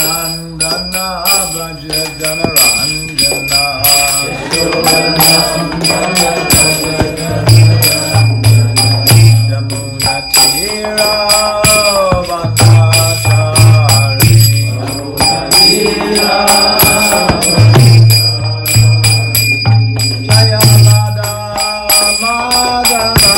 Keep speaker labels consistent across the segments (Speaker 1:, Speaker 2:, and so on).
Speaker 1: Nandana Braja Janaranjana Yamuna Tira Vanachari Jaya Radha Madhava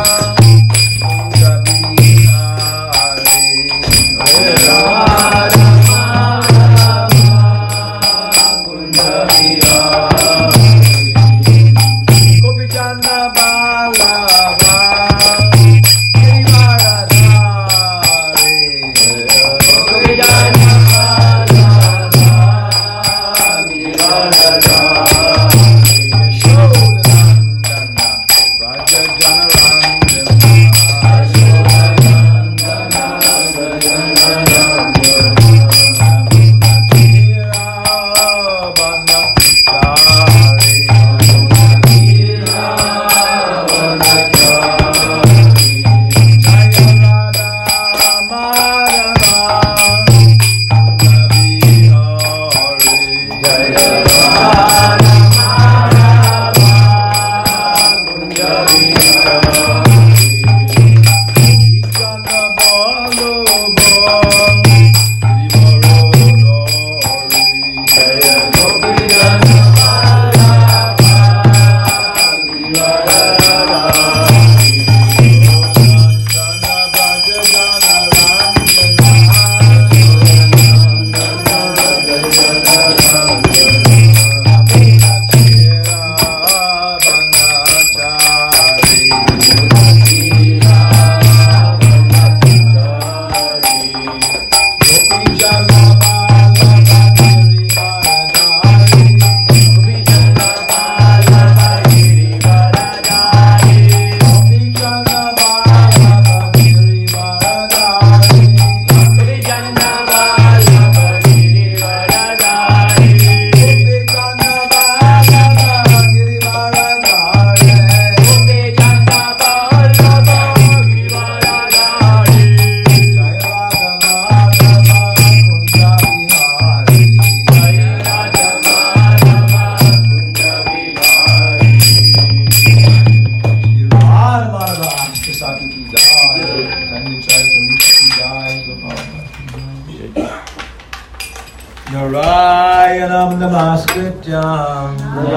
Speaker 1: Narayanam Namaskrityam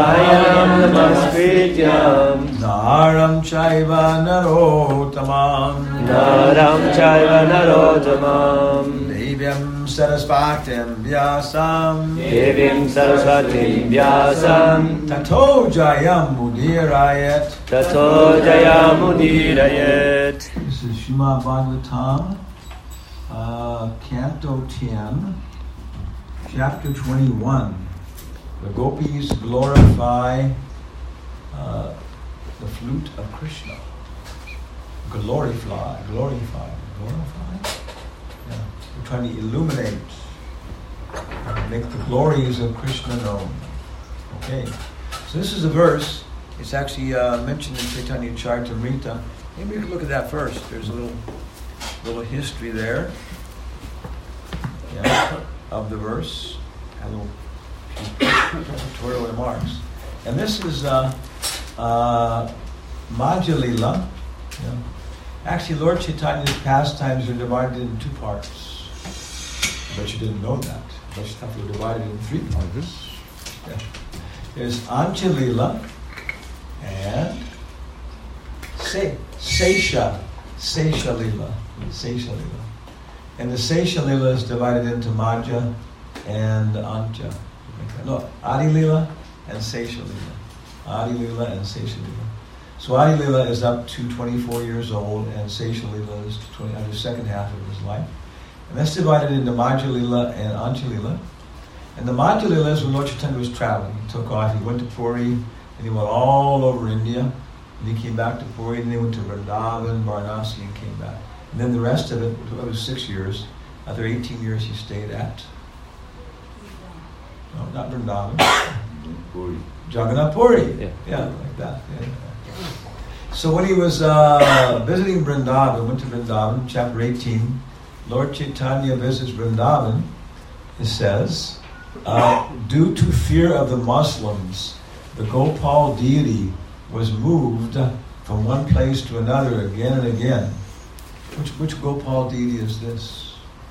Speaker 1: Naram Chaiva Narottamam Devyam Sarasvatim Vyasam Tato Jayam Mudirayat This is Srimad Bhagavatam, Canto 10, Chapter 21. The gopis glorify the flute of Krishna. Glorify. Yeah. We're trying to illuminate, make the glories of Krishna known. Okay. So this is a verse. It's actually mentioned in Chaitanya Charitamrita. Maybe we can look at that first. There's a little history there. Yeah. Of the verse, a little tutorial remarks. And this is Madhya-lila. Yeah. Actually, Lord Chaitanya's pastimes are divided in two parts. But you didn't know that. Vaishnavas were divided in three parts. Yeah. There's Ancha-lila and Sesha-lila. And the Sesha-lila is divided into Madhya and Ancha. No, Adi-lila and Sesha-lila. So Adi-lila is up to 24 years old, and Sesha-lila is the second half of his life. And that's divided into Madhya-lila and Ancha-lila. And the Madhya-lila is when Lord Chaitanya was traveling. He took off, he went to Puri, and he went all over India. And he came back to Puri, and he went to Vrindavan, Varanasi, and came back. And then the rest of it was 6 years. After 18 years, he stayed at, no, not Vrindavan,
Speaker 2: Puri.
Speaker 1: Jagannath Puri. Yeah, like that. Yeah. So when he was visiting Vrindavan, went to Vrindavan, chapter 18, Lord Chaitanya visits Vrindavan, it says, due to fear of the Muslims, the Gopal deity was moved from one place to another again and again. Which Gopal deity is this?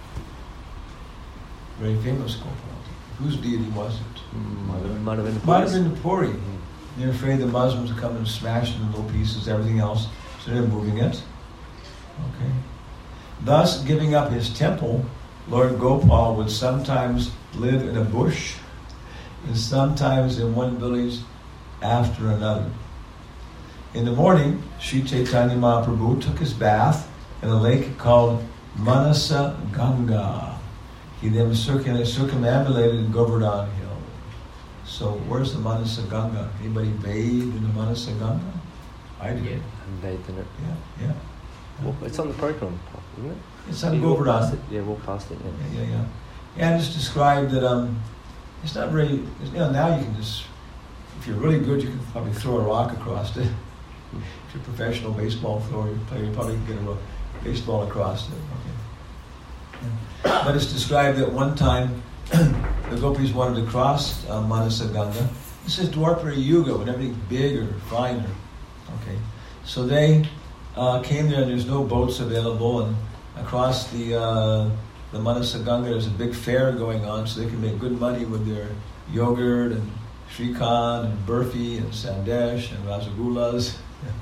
Speaker 1: Very famous Gopal deity. Whose deity was it? Madhavendra-puri. They're afraid the Muslims will come and smash it in little pieces, everything else, so they're moving it. Okay. Thus, giving up his temple, Lord Gopal would sometimes live in a bush and sometimes in one village after another. In the morning, Sri Chaitanya Mahaprabhu took his bath in a lake called Manasa Ganga. He then circumambulated Govardhan Hill. So where's the Manasa Ganga? Anybody bathed in the Manasa Ganga? I did.
Speaker 2: Yeah, I'm bathed in it.
Speaker 1: Yeah.
Speaker 2: Well, it's on the program, isn't it?
Speaker 1: It's on Govardhan.
Speaker 2: Yeah, walk past it.
Speaker 1: Yeah. And it's described that it's not very. Now you can just, if you're really good, you can probably throw a rock across it. If you're a professional baseball thrower, you probably can get a baseball across it. Okay. Yeah. But it's described that one time the gopis wanted to cross Manasa Ganga. This is Dwapara Yuga, when everything's bigger, finer. Okay. So they came there and there's no boats available, and across the Manasa Ganga there's a big fair going on, so they can make good money with their yogurt and Shrikand and Burfi and Sandesh and Rasagulas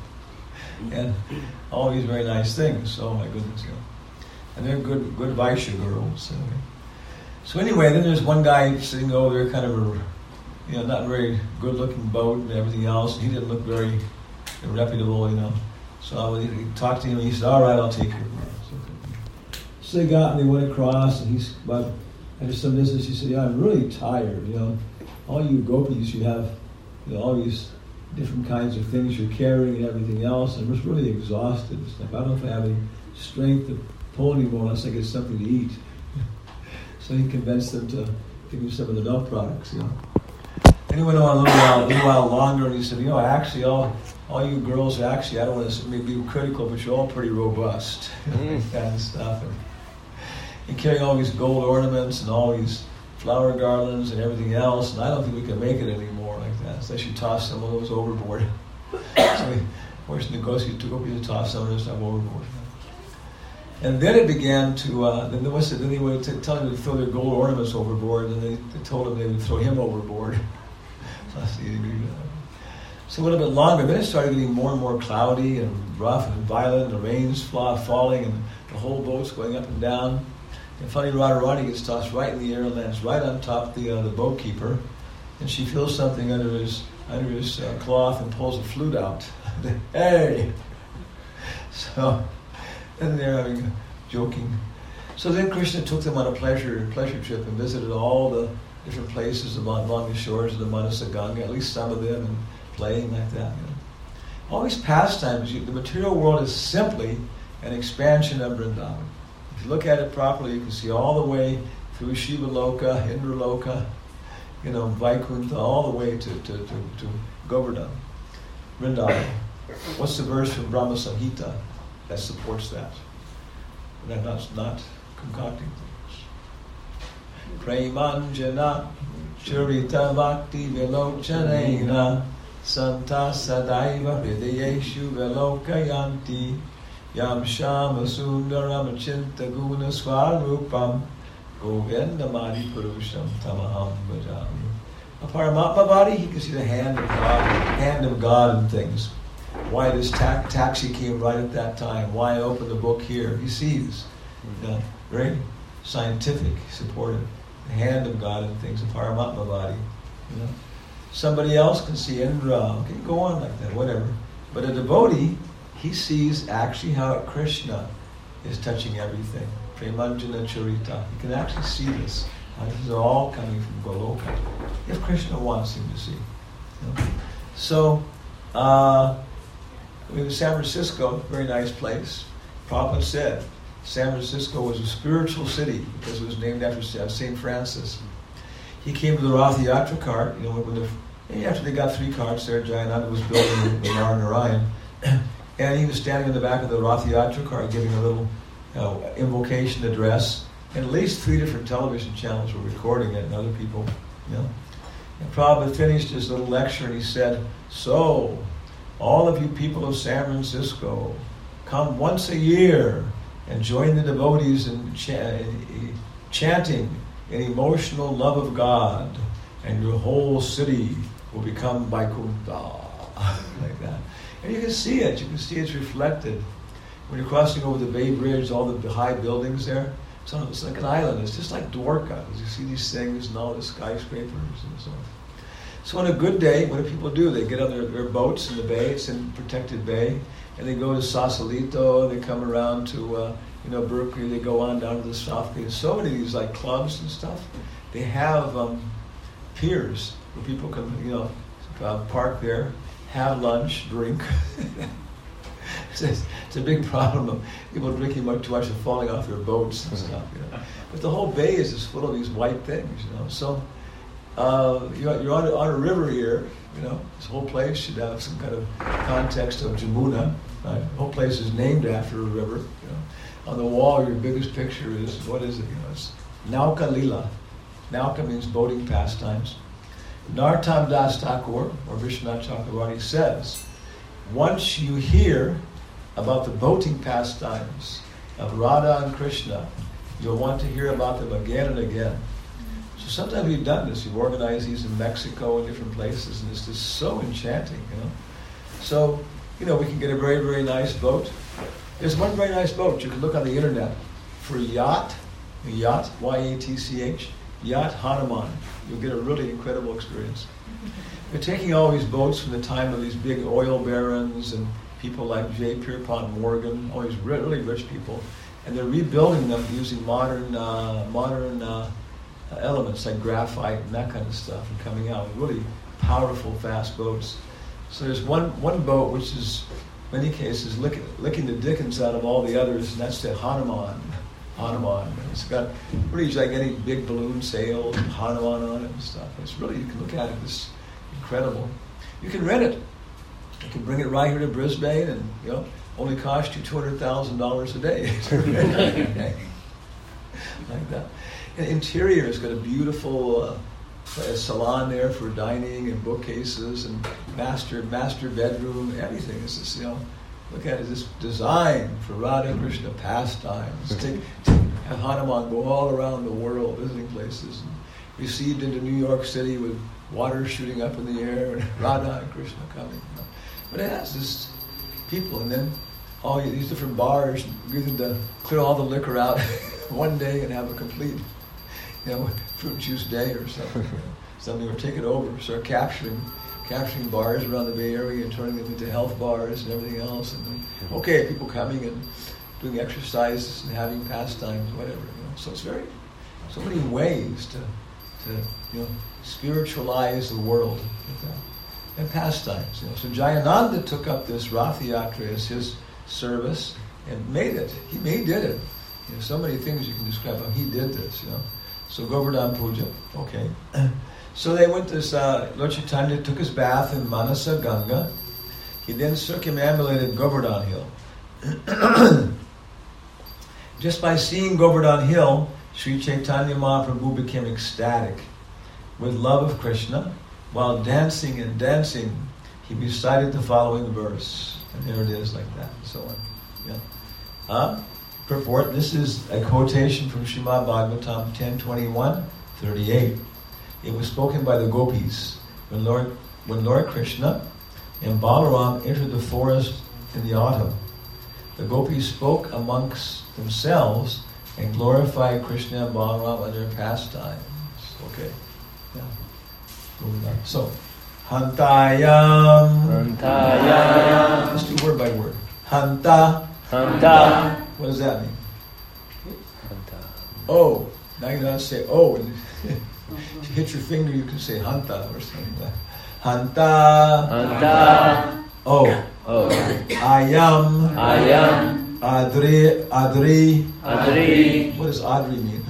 Speaker 1: and all these very nice things. Oh my goodness, and they're good Vaishya girls. So anyway, then there's one guy sitting over there, kind of a not very good-looking boat and everything else. And he didn't look very reputable, So he talked to him, and he said, "All right, I'll take you." So they got and they went across, and he's about after some distance. He said, "Yeah, I'm really tired. All you gopis, you have all these different kinds of things you're carrying and everything else. I'm just really exhausted. It's like, I don't know if I have any strength to pull anymore unless I get something to eat." So he convinced them to give him some of the milk products. And he went on a little while longer, and he said, actually, all you girls are actually, I don't want to be critical, but you're all pretty robust. That kind of stuff. And you're carrying all these gold ornaments and all these flower garlands and everything else, and I don't think we can make it anymore like that, unless you toss some of those overboard. So of course, Ngozi took over to toss some of this stuff overboard. And then it began to, then they would tell him to throw their gold ornaments overboard, and they told him they would throw him overboard. So a little bit longer, then it started getting more and more cloudy and rough and violent, the rain's falling, and the whole boat's going up and down. And finally Radharani gets tossed right in the air and lands right on top the boat keeper, and she feels something under his cloth and pulls a flute out. Hey! So, and they're having joking. So then Krishna took them on a pleasure trip and visited all the different places along the shores of the Manasa Ganga, at least some of them, and playing like that. All these pastimes, the material world is simply an expansion of Vrindavan. If you look at it properly, you can see all the way through Shiva Loka, Indra Loka, Vaikuntha, all the way to Govardhan, Vrindavan. What's the verse from Brahma Samhita that supports that? That's not concocting things. Premanjana Charita Bhakti Vilochanena Santa Sadaiva Hridayeshu Vilokayanti Yam Shama Sundaram Chinta Guna Swarupam Govindamadi Purusham Tamaham Bhajami. A Paramatma body, he can see the hand of God in things. Why this taxi came right at that time, why I opened the book here. He sees, very scientific, supportive, the hand of God in things, a Paramatma body. Somebody else can see Indra, okay, go on like that, whatever. But a devotee, he sees actually how Krishna is touching everything. Premanjana Charita. You can actually see this. This is all coming from Goloka. If Krishna wants him to see. So, in San Francisco, very nice place. Prabhupada said San Francisco was a spiritual city because it was named after St. Francis. He came to the Rath Yatra cart, after they got 3 carts there, Jayananda was building the Narayan, and he was standing in the back of the Rath Yatra cart giving a little invocation address And at least 3 different television channels were recording it, and other people, you know. And Prabhupada finished his little lecture and he said, "So, all of you people of San Francisco, come once a year and join the devotees in chanting an emotional love of God, and your whole city will become Vaikuntha." Like that. And you can see it. You can see it's reflected. When you're crossing over the Bay Bridge, all the high buildings there, it's like an island. It's just like Dwarka. You see these things and all the skyscrapers and so on. So on a good day, what do people do? They get on their boats in the bay. It's in protected bay. And they go to Sausalito. They come around to Berkeley. They go on down to the South Bay. So many of these like clubs and stuff. They have piers where people can park there, have lunch, drink. It's a big problem of people drinking too much and falling off their boats and stuff. But the whole bay is just full of these white things. So you're on a river here. This whole place should have some kind of context of Jamuna. Right? The whole place is named after a river. On the wall, your biggest picture is, what is it? It's Nauka Lila. Nauka means boating pastimes. Narottam Das Thakur, or Vishwanath Chakravarti, says, once you hear about the boating pastimes of Radha and Krishna, you'll want to hear about them again and again. So sometimes we've done this. We've organized these in Mexico and different places, and it's just so enchanting, So, we can get a very, very nice boat. There's one very nice boat. You can look on the internet for yacht, Y-A-T-C-H, Yacht Hanuman. You'll get a really incredible experience. They're taking all these boats from the time of these big oil barons and people like J. Pierpont Morgan, all these really rich people, and they're rebuilding them using modern elements like graphite and that kind of stuff, and coming out with really powerful, fast boats. So there's one boat which is, in many cases, licking the dickens out of all the others, and that's the Hanuman. It's got pretty gigantic big balloon sails and Hanuman on it and stuff. It's really, you can look at it, it's incredible. You can rent it. You can bring it right here to Brisbane and, only cost you $200,000 a day. Like that. And interior has got a beautiful salon there for dining and bookcases and master bedroom, everything. It's just, look at it, this design for Radha Krishna pastimes. Have Hanuman go all around the world visiting places, and received into New York City with water shooting up in the air and Radha and Krishna coming. But it has this people, and then all these different bars, you get them to clear all the liquor out one day and have a complete, fruit juice day or something. Something, or take it over, start capturing bars around the Bay Area and turning them into health bars and everything else. And then, people coming and doing exercises and having pastimes, whatever. So it's so many ways to spiritualize the world and pastimes. So Jayananda took up this Rath Yatra as his service and made it. He did it. So many things you can describe how he did this. So Govardhan Puja, okay. So they went to Lord Chaitanya took his bath in Manasa Ganga. He then circumambulated Govardhan Hill. Just by seeing Govardhan Hill, Sri Chaitanya Mahaprabhu became ecstatic with love of Krishna. While dancing, he recited the following verse. And there it is, like that, and so on. Purport, this is a quotation from Srimad Bhagavatam 10:21-38. It was spoken by the gopis when Lord Krishna and Balaram entered the forest in the autumn. The gopis spoke amongst themselves and glorified Krishna and Balaram and their pastimes. Okay. Yeah. Moving on. So, Hantayam. Let's do word by word. Hanta. What does that mean?
Speaker 2: Hanta.
Speaker 1: Oh. Now you know how to say oh. And if you hit your finger, you can say Hanta or something like that. Hanta. Oh. Ayam. Adri. What does Adri mean?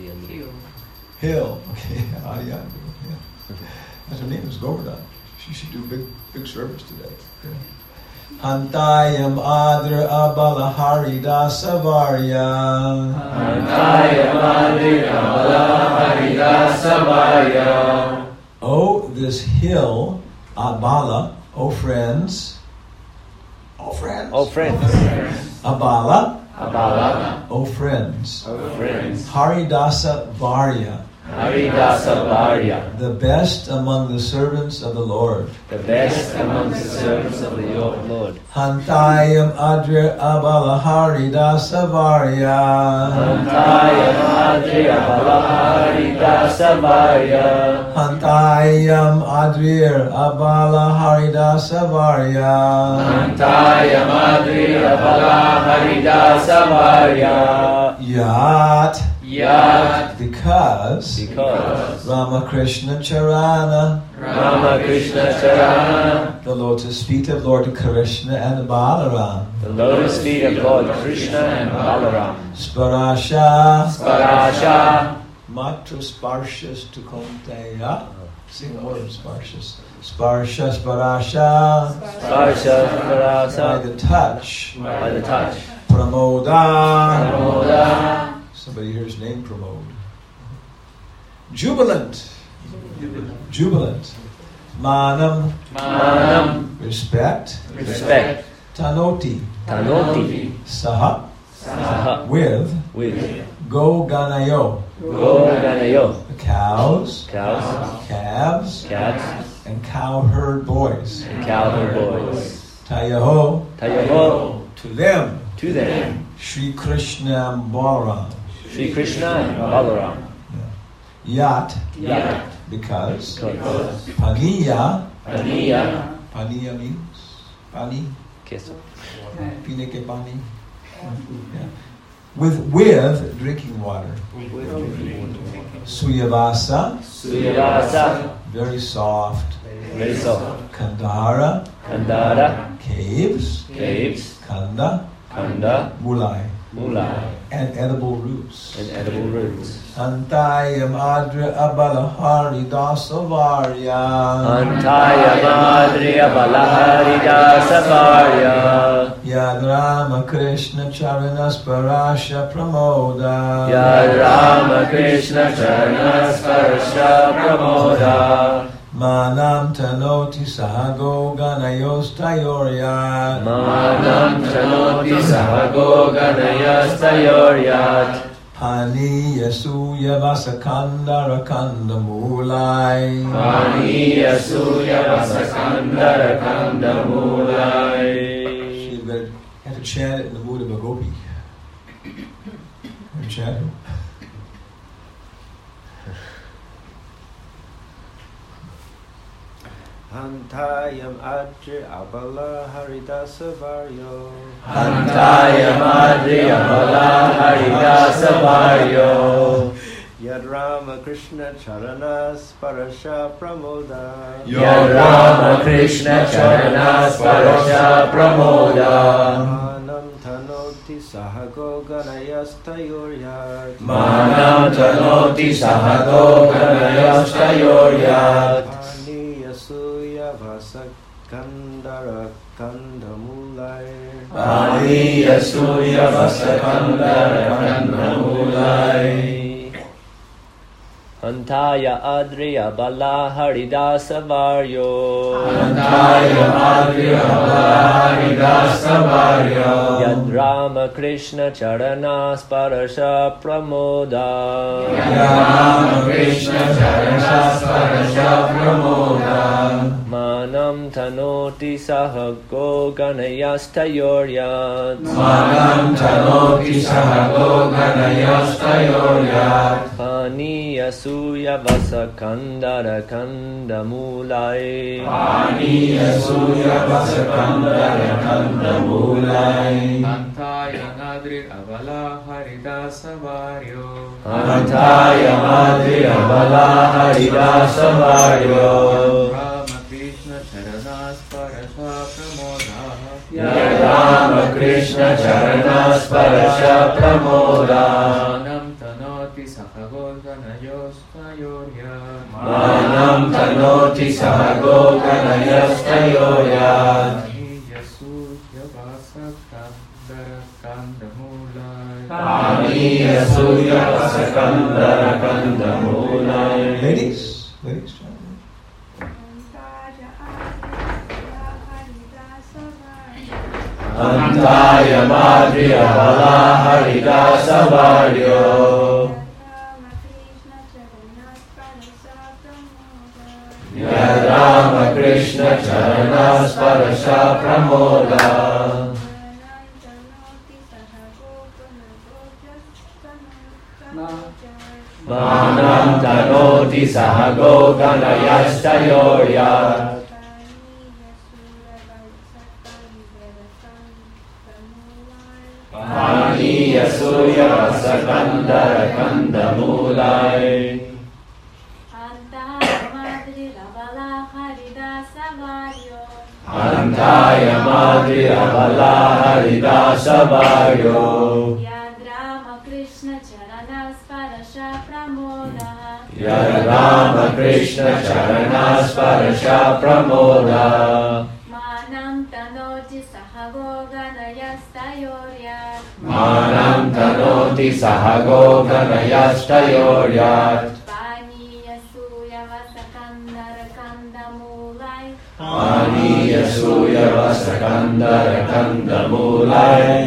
Speaker 1: Hill. Okay. Adi Adri. Yeah. Her name is Govardhan. She should do big service today. Yeah. Hantayam Adra Abala Haridasa Varya.
Speaker 2: Hantayam Adra Abala Haridasa Varya.
Speaker 1: Oh, this hill, Abala, oh friends. Oh friends.
Speaker 2: Oh friends.
Speaker 1: Abala.
Speaker 2: Abala.
Speaker 1: Oh friends.
Speaker 2: Oh friends.
Speaker 1: Haridasa Varya.
Speaker 2: Haridasa Varya.
Speaker 1: The best among the servants of the Lord.
Speaker 2: The best amongst the servants of the Lord.
Speaker 1: Hantayam Adra Abala Haridasa Varya.
Speaker 2: Hantayam Adra Abala Haridasa Varya.
Speaker 1: Hantayam Adrir Abala Haridasa Varya.
Speaker 2: Hantayam Adra Abala Haridasa Varya.
Speaker 1: Yat.
Speaker 2: Yat.
Speaker 1: Because Ramakrishna Charana,
Speaker 2: Ramakrishna Charana,
Speaker 1: the lotus feet of Lord Krishna and Balaram,
Speaker 2: the lotus feet of Lord Krishna and Balaram,
Speaker 1: Sparasha,
Speaker 2: Sparasha,
Speaker 1: Matra Sparshas to Konteya. Sing the word Sparshas. Sparsha, Sparasha,
Speaker 2: Sparsha, Sparasha,
Speaker 1: by the touch,
Speaker 2: by the touch,
Speaker 1: Pramoda,
Speaker 2: Pramoda.
Speaker 1: Somebody here's name Pramod. Jubilant. Jubilant. Manam.
Speaker 2: Manam.
Speaker 1: Respect.
Speaker 2: Respect.
Speaker 1: Tanoti.
Speaker 2: Tanoti.
Speaker 1: Saha.
Speaker 2: Saha.
Speaker 1: With. Go Ganayo.
Speaker 2: Go Ganayo.
Speaker 1: The cows.
Speaker 2: Cows.
Speaker 1: Calves.
Speaker 2: Cats.
Speaker 1: And cowherd boys.
Speaker 2: And cowherd boys.
Speaker 1: Tayaho.
Speaker 2: Tayaho.
Speaker 1: To them.
Speaker 2: To them.
Speaker 1: Shri Krishna and Balaram.
Speaker 2: Shri Krishna and Balaram.
Speaker 1: Yat.
Speaker 2: Yat.
Speaker 1: Because. Paniya.
Speaker 2: Paniya.
Speaker 1: Paniya means pani.
Speaker 2: Kiss.
Speaker 1: Pineke pani. Yeah. With drinking water. Suyavasa.
Speaker 2: Suyavasa.
Speaker 1: Very soft.
Speaker 2: Very soft.
Speaker 1: Kandara.
Speaker 2: Kandara.
Speaker 1: Caves.
Speaker 2: Caves.
Speaker 1: Kanda.
Speaker 2: Kanda.
Speaker 1: Mulai.
Speaker 2: Mulai.
Speaker 1: And edible roots.
Speaker 2: And edible roots.
Speaker 1: Antayam Adra Abala Haridasa Varya.
Speaker 2: Antayam Adra Abala Haridasa Varya.
Speaker 1: Yad Rama Krishna Charanas Parasha Pramoda.
Speaker 2: Yad Rama Krishna Charanas Parasha Pramoda.
Speaker 1: Manam Tanoti Sahago Ganayos Tayoryat.
Speaker 2: Manam Tanoti Sahago Ganayos Tayoryat.
Speaker 1: Pani Yasuya Vasakanda Rakanda Mulai.
Speaker 2: Pani Yasuya Vasakanda Rakanda Mulai.
Speaker 1: You better have to chant it in the mood of a gopi. Chant it.
Speaker 3: Hantayam Adri Abala Haridasa Varyo.
Speaker 2: Hantayam Adri Abala Haridasa Varyo.
Speaker 3: Yad Rama Krishna Charanas Parasha Pramoda.
Speaker 2: Yad Rama Krishna Charanas Parasha Pramoda.
Speaker 3: Manam Tanoti Sahago Ganayastayoryat.
Speaker 2: Manam Tanoti Sahago Ganayastayoryat.
Speaker 3: Pani Yasuya Vasakandara Kandamulai.
Speaker 2: Pani Yasuya Vasakandara Kandamulai. Hantaya Adriya Bala Haridasa Varyo. Hantaya Adriya Bala Haridasa Varyo. Yad Rama Krishna Charana Sparasha Pramoda. Yad Rama Krishna Charana Sparasha Pramoda. Manam Tanoti Sahago Ganayastayoryat. Manam Tanoti Sahago Ganayastayoryat. Pani Yasuya Vasakandara Kandamulai. Pani Yasuya Vasakandara Kandamulai.
Speaker 4: Hantaya Adri Abala Haridasa Varyo.
Speaker 2: Hantaya Adri Abala Haridasa Varyo.
Speaker 4: Rama Krishna Charanas Parasha Pramoda.
Speaker 2: Yad Rama Krishna Charanas Parasha Pramoda.
Speaker 4: Manam Tanoti Sahago Ganayos Tayoryat.
Speaker 2: Manam Tanoti Sahago Ganayas Tayoryat.
Speaker 4: Pani Yasuya
Speaker 2: Paniya Suya Vasakandara Kandamulai.
Speaker 1: Ladies, try it.
Speaker 2: Antaya Madhri Abala Haridasa Varyo. Yad Rama Krishna Charana Sparasha Pramoda. Manam Tanoti Sahago Ganayashtayorya. Paniya Suya Vasakandara Kandamulai. Antaya Madhri Abala Haridasa Varyo.
Speaker 5: Yad Rama Krishna Charana Sparasha Pramoda.
Speaker 2: Yad Rama Krishna Charana Sparasha Pramoda.
Speaker 5: Manam Tanoti Sahago Ganayastayoryat.
Speaker 2: Manam Tanoti Sahago Ganayashtayoryat.
Speaker 5: Paniya Suya Vasakandara Kandamulai.
Speaker 2: Paniya Suya Vasakandara Kandamulai.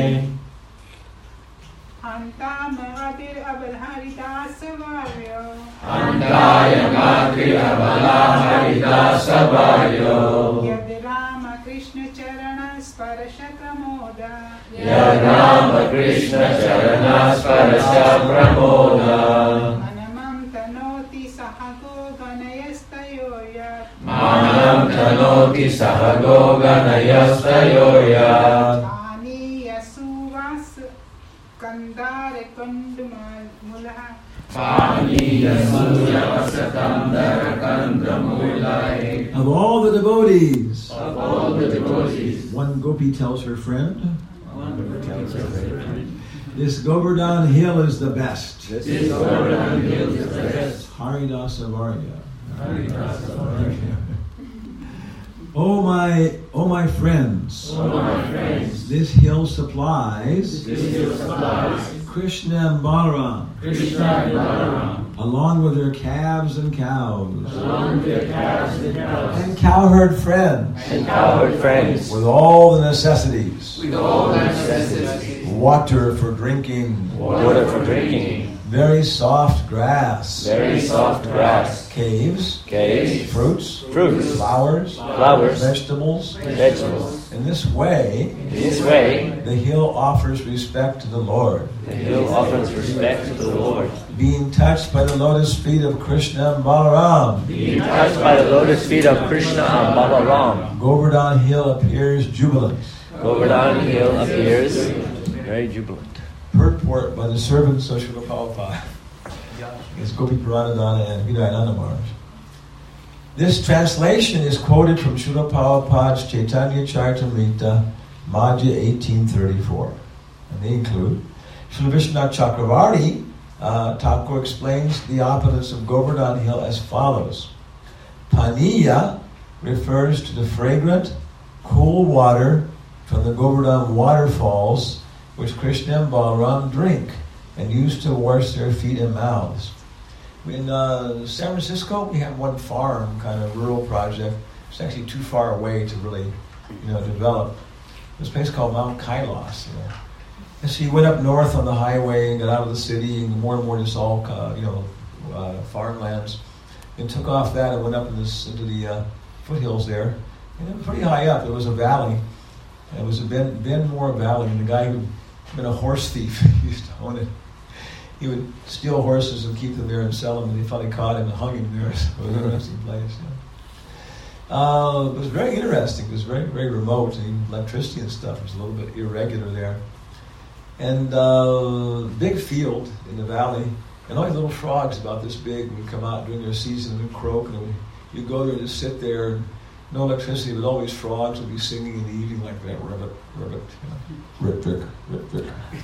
Speaker 2: Antaya Madhri Abala Haridasa Varyo.
Speaker 6: Yad Rama Krishna Charana Sparasha Pramoda.
Speaker 2: Yad Rama Krishna Charana Sparasha Pramoda.
Speaker 6: Manamam Tanoti Sahago Ganayastayoryat.
Speaker 2: Manam Tanoti Sahago Ganayastayoryat.
Speaker 6: Paniya Suvas Kandare Kandamulaha.
Speaker 2: Paniya Suya Vasakandara Kandamulai.
Speaker 1: Of all the devotees,
Speaker 2: Of all the devotees,
Speaker 1: one gopi tells her friend, this Govardhan hill is the best.
Speaker 2: this Govardhan hill is the best.
Speaker 1: Haridasa Varya.
Speaker 2: Haridasa Varya.
Speaker 1: Oh my friends,
Speaker 2: O my friends,
Speaker 1: this hill supplies
Speaker 2: this hill supplies
Speaker 1: Krishna and Balaram,
Speaker 2: Krishna and Balaram,
Speaker 1: along with their calves and cows,
Speaker 2: along with their calves and cows,
Speaker 1: and cowherd friends,
Speaker 2: and cowherd friends,
Speaker 1: with all the necessities,
Speaker 2: with all necessities,
Speaker 1: water for drinking,
Speaker 2: water for drinking,
Speaker 1: very soft grass,
Speaker 2: very soft grass,
Speaker 1: caves,
Speaker 2: caves,
Speaker 1: fruits,
Speaker 2: fruits,
Speaker 1: flowers,
Speaker 2: flowers,
Speaker 1: vegetables.
Speaker 2: vegetables.
Speaker 1: In this way,
Speaker 2: In this way,
Speaker 1: the hill offers respect to the Lord,
Speaker 2: the hill offers respect to the Lord.
Speaker 1: being touched by the lotus feet of Krishna and Balaram.
Speaker 2: Being touched by the lotus feet of Krishna and Balaram,
Speaker 1: Govardhan hill appears jubilant.
Speaker 2: Govardhan hill appears very jubilant.
Speaker 1: Purport by the servants of Srila Prabhupada. It's Gopi Pranadana and Vidayananda Maharaj. This translation is quoted from Srila Prabhupada's Chaitanya Charitamrita, Madhya 1834. And they include Srila Vishwanath Chakravarti, Thakur explains the opulence of Govardhan hill as follows. Paniya refers to the fragrant, cool water from the Govardhan waterfalls which Krishna and Balaram drink and use to wash their feet and mouths. In San Francisco, we have one farm, kind of rural project. It's actually too far away to really, develop. This place called Mount Kailas. And so you went up north on the highway and got out of the city, and more just all, farmlands, and took off that and went up into the foothills there. And it was pretty high up. It was a valley. It was a Ben Moore Valley, and the guy who'd been a horse thief used to own it. He would steal horses and keep them there and sell them, and they finally caught him and hung him there. So it was an interesting place. It was very interesting. It was very, very remote, and even electricity and stuff was a little bit irregular there. And big field in the valley, and all these little frogs about this big would come out during their season and croak, and you'd go there and just sit there, and no electricity, but all these frogs would be singing in the evening like that, ribbit, rip-rick, rip-rick.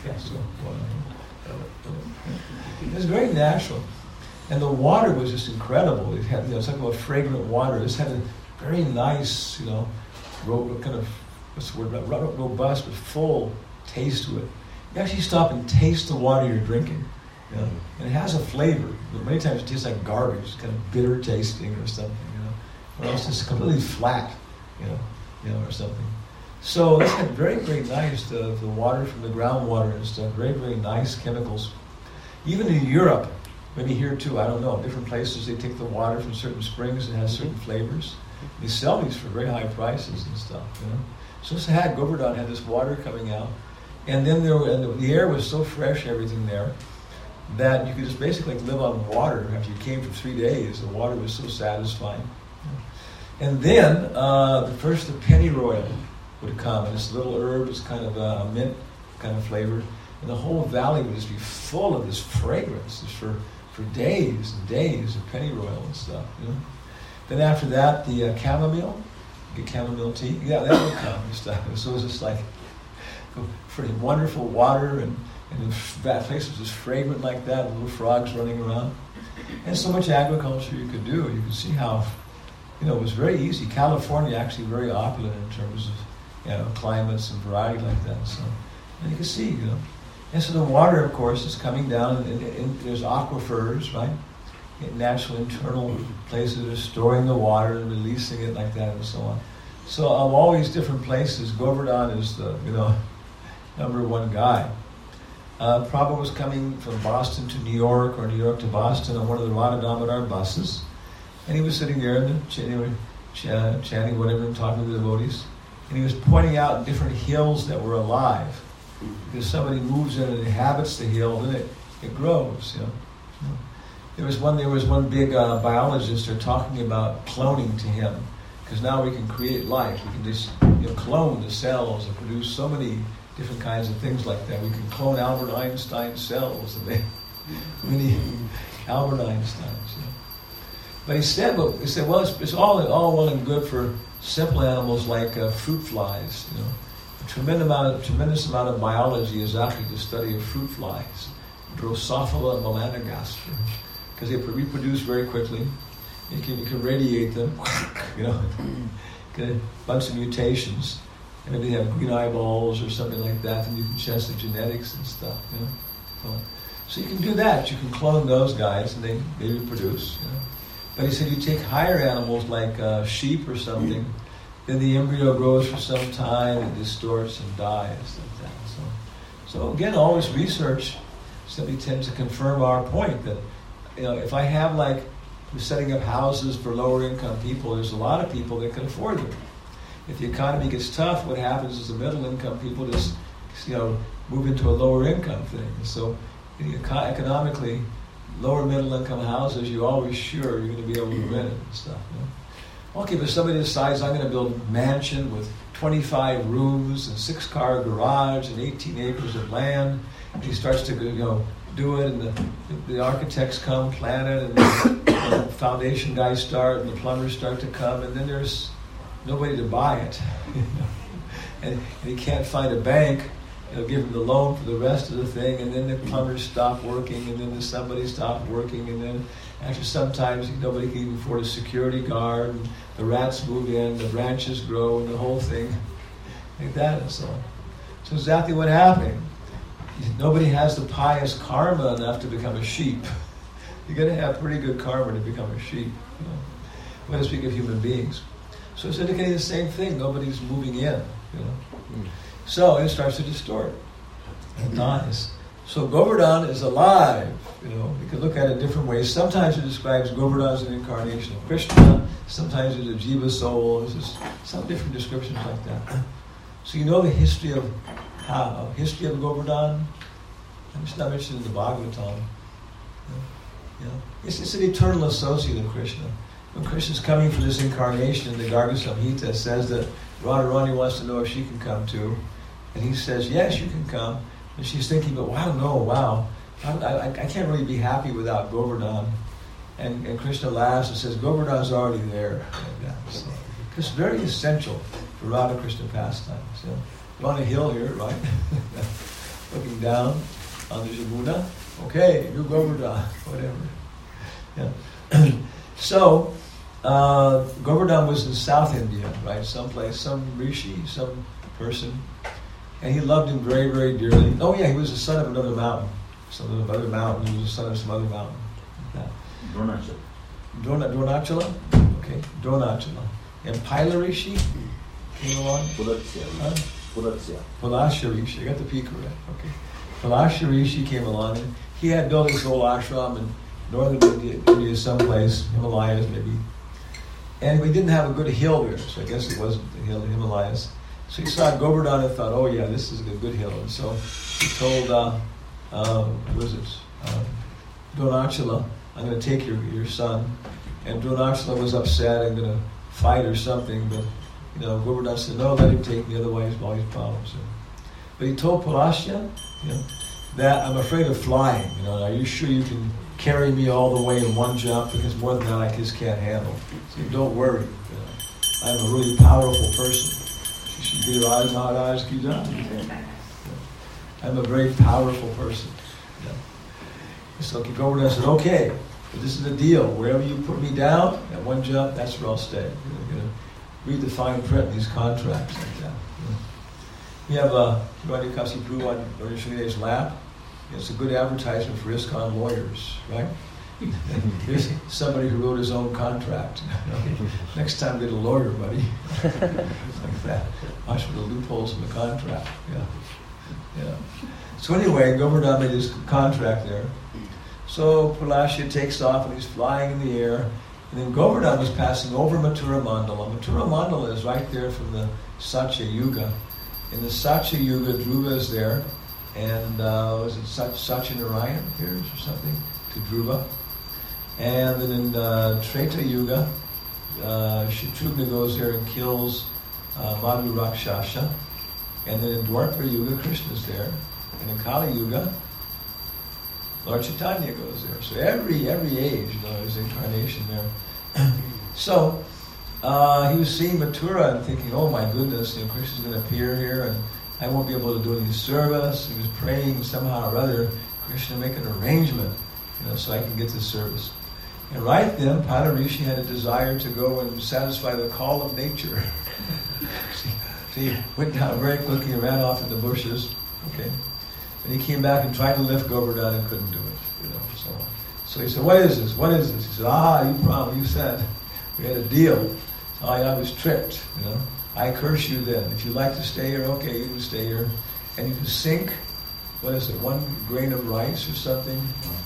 Speaker 1: It was very natural. And the water was just incredible. It had, it's like about fragrant water. It had a very nice, robust but full taste to it. You actually stop and taste the water you're drinking. You know? And it has a flavor. But many times it tastes like garbage, kind of bitter tasting or something, you know. Or else it's completely flat, you know, or something. So it's like very, very nice, the water from the groundwater and stuff, very, very nice chemicals. Even in Europe, maybe here too, I don't know, different places they take the water from certain springs and has certain flavors. They sell these for very high prices and stuff, you know. So Govardhan had this water coming out, and then the air was so fresh, everything there, that you could just basically live on water. After you came for 3 days, the water was so satisfying. And then the pennyroyal would come, and this little herb is kind of a mint kind of flavor, and the whole valley would just be full of this fragrance for days and days of pennyroyal and stuff. You know? Then after that, the chamomile, get chamomile tea, yeah, that would come and stuff. So it was just like pretty wonderful water, and that place was just fragrant like that, little frogs running around, and so much agriculture you could do. You could see how, you know, it was very easy. California actually very opulent in terms of, you know, climates and variety like that. So, and you can see, you know. And so the water, of course, is coming down, and there's aquifers, right? Natural internal places that are storing the water and releasing it like that and so on. So of all these different places, Govardhan is the, you know, number one guy. Prabhupada was coming from Boston to New York, or New York to Boston on one of the Radha Damodar buses. And he was sitting there in the chanting whatever and talking to the devotees. And he was pointing out different hills that were alive. Because somebody moves in and inhabits the hill, and it grows, you know. There was one big biologist there talking about cloning to him. Because now we can create life. We can just, you know, clone the cells and produce so many different kinds of things like that. We can clone Albert Einstein's cells, and many Albert Einsteins. You know. But he said, well, it's all well and good for simple animals like fruit flies. You know, a tremendous amount of biology is actually the study of fruit flies, Drosophila melanogaster, because they reproduce very quickly. You can radiate them, you know, get a bunch of mutations, and maybe they have green eyeballs or something like that, and you can test the genetics and stuff. You know, so you can do that. You can clone those guys, and they reproduce. You know. But he said you take higher animals like sheep or something, then the embryo grows for some time, it distorts and dies like that. So again, all this research simply tends to confirm our point that, you know, if I have like we're setting up houses for lower income people, there's a lot of people that can afford them. If the economy gets tough, what happens is the middle income people just, you know, move into a lower income thing. So economically, lower middle income houses, you're always sure you're going to be able to rent it and stuff. You know? Okay, but somebody decides I'm going to build a mansion with 25 rooms and 6-car garage and 18 acres of land, and he starts to, you know, do it, and the architects come, plan it, and the foundation guys start, and the plumbers start to come, and then there's nobody to buy it. You know? And he can't find a bank. They'll give him the loan for the rest of the thing, and then the plumbers stop working, and then somebody stopped working, and then after sometimes nobody can even afford a security guard, and the rats move in, the branches grow, and the whole thing like that and so on. So exactly what happened. Nobody has the pious karma enough to become a sheep. You're going to have pretty good karma to become a sheep. You know? When I speak of human beings. So it's indicating the same thing. Nobody's moving in. You know? So it starts to distort and dies. So Govardhan is alive. You know, you can look at it different ways. Sometimes it describes Govardhan as an incarnation of Krishna. Sometimes it's a jiva soul. There's just some different descriptions like that. So you know the history of Govardhan. It's not mentioned in the Bhagavatam. You know, it's an eternal associate of Krishna. When Krishna's coming for this incarnation, the Garga Samhita says that Radharani wants to know if she can come too. And he says, yes, you can come. And she's thinking, but I can't really be happy without Govardhan. And Krishna laughs and says, Govardhan's already there. Like that. So, it's very essential for Radha Krishna pastimes. You know. We're on a hill here, right? Looking down on the Jamuna. Okay, you Govardhan, whatever. Yeah. So, Govardhan was in South India, right? Someplace, some rishi, some person and he loved him very, very dearly. Oh yeah, he was the son of another mountain. Son of another mountain. He was the son of some other mountain. Yeah. Dronachala? Okay, Dronachala. And Pilarishi came along. Palasharishi. I got the P correct. Okay. Palasharishi came along, and he had built his whole ashram in northern India someplace, Himalayas maybe. And we didn't have a good hill there, so I guess it wasn't the hill, the Himalayas. So he saw Govardhan and thought, oh yeah, this is a good hill. And so he told, Dronachala, I'm going to take your son. And Dronachala was upset and going to fight or something, but Govardhan said, no, let him take me, otherwise all these problems. But he told Palashya, that I'm afraid of flying. Are you sure you can carry me all the way in one jump? Because more than that, I just can't handle. So don't worry. I'm a really powerful person. I'm a very powerful person. So Govardhan said, okay, but this is the deal. Wherever you put me down, at one jump, that's where I'll stay. Read the fine print in these contracts like that. We have Radha Kasipu on Lord Srinivas's lap. It's a good advertisement for ISKCON lawyers, right? Here's somebody who wrote his own contract. Next time get a lawyer, buddy. Like that. Watch for the loopholes in the contract. Yeah. So anyway, Govardhan made his contract there. So Palashya takes off and he's flying in the air. And then Govardhan was passing over Mathura Mandala. Mathura Mandala is right there from the Satya Yuga. In the Satya Yuga, Dhruva is there. And was it Satya Narayan appears or something to Dhruva? And then in Treta Yuga, Shatrughna goes there and kills Madhu Rakshasa. And then in Dwapara Yuga, Krishna's there. And in Kali Yuga, Lord Chaitanya goes there. So every age, there's incarnation there. So he was seeing Mathura and thinking, oh my goodness, Krishna's going to appear here and I won't be able to do any service. He was praying somehow or other, Krishna, make an arrangement, so I can get this service. And right then, Pilarishi had a desire to go and satisfy the call of nature. So he went down very quickly and ran off in the bushes. Okay. And he came back and tried to lift Govardhan and couldn't do it. So he said, what is this? What is this? He said, you promised, you said, we had a deal. I was tricked, I curse you then. If you like to stay here, okay, you can stay here. And you can sink, 1 grain of rice or something?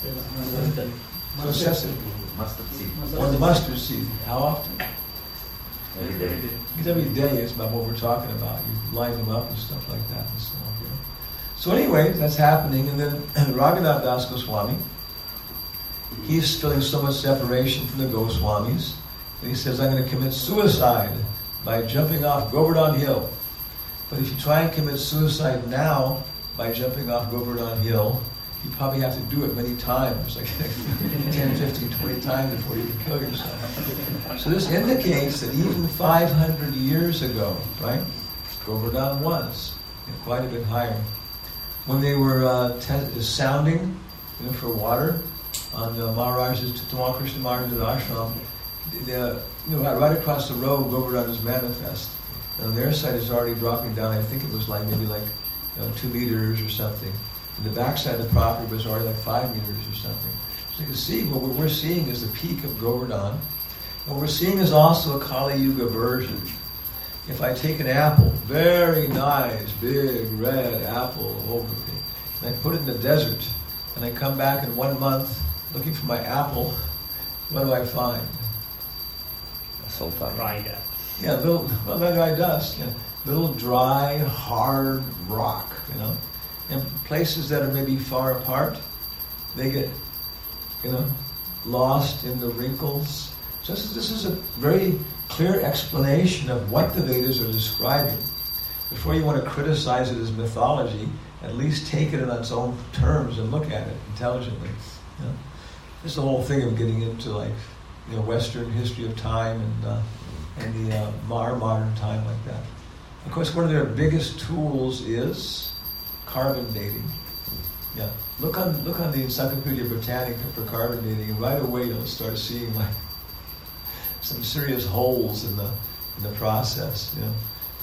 Speaker 1: Mustard seed. Or the mustard seed. How often?
Speaker 2: Every day.
Speaker 1: Because every day is about what we're talking about. You line them up and stuff like that and so on. So anyway, that's happening. And then Raghunath Das Goswami, he's feeling so much separation from the Goswamis. And he says, I'm going to commit suicide by jumping off Govardhan Hill. But if you try and commit suicide now by jumping off Govardhan Hill, you probably have to do it many times, like 10, 15, 20 times before you can kill yourself. So this indicates that even 500 years ago, right, Govardhan was quite a bit higher. When they were sounding for water on the Maharaj's, Tamal Krishna Maharaj's ashram, right across the road, Govardhan is manifest. And on their side is already dropping down. I think it was maybe 2 meters or something. And the backside of the property was already 5 meters or something. So you can see what we're seeing is the peak of Govardhan. What we're seeing is also a Kali Yuga version. If I take an apple, very nice, big, red apple, and I put it in the desert, and I come back in 1 month looking for my apple, what do I find?
Speaker 2: Sultan.
Speaker 3: Dry dust.
Speaker 1: Yeah, dry dust. Yeah. Little dry, hard rock, And places that are maybe far apart, they get, lost in the wrinkles. So this is a very clear explanation of what the Vedas are describing. Before you want to criticize it as mythology, at least take it in its own terms and look at it intelligently. This is the whole thing of getting into Western history of time and our modern time like that. Of course, one of their biggest tools is carbon dating. Yeah, look on the Encyclopedia Britannica for carbon dating, and right away you'll start seeing some serious holes in the process.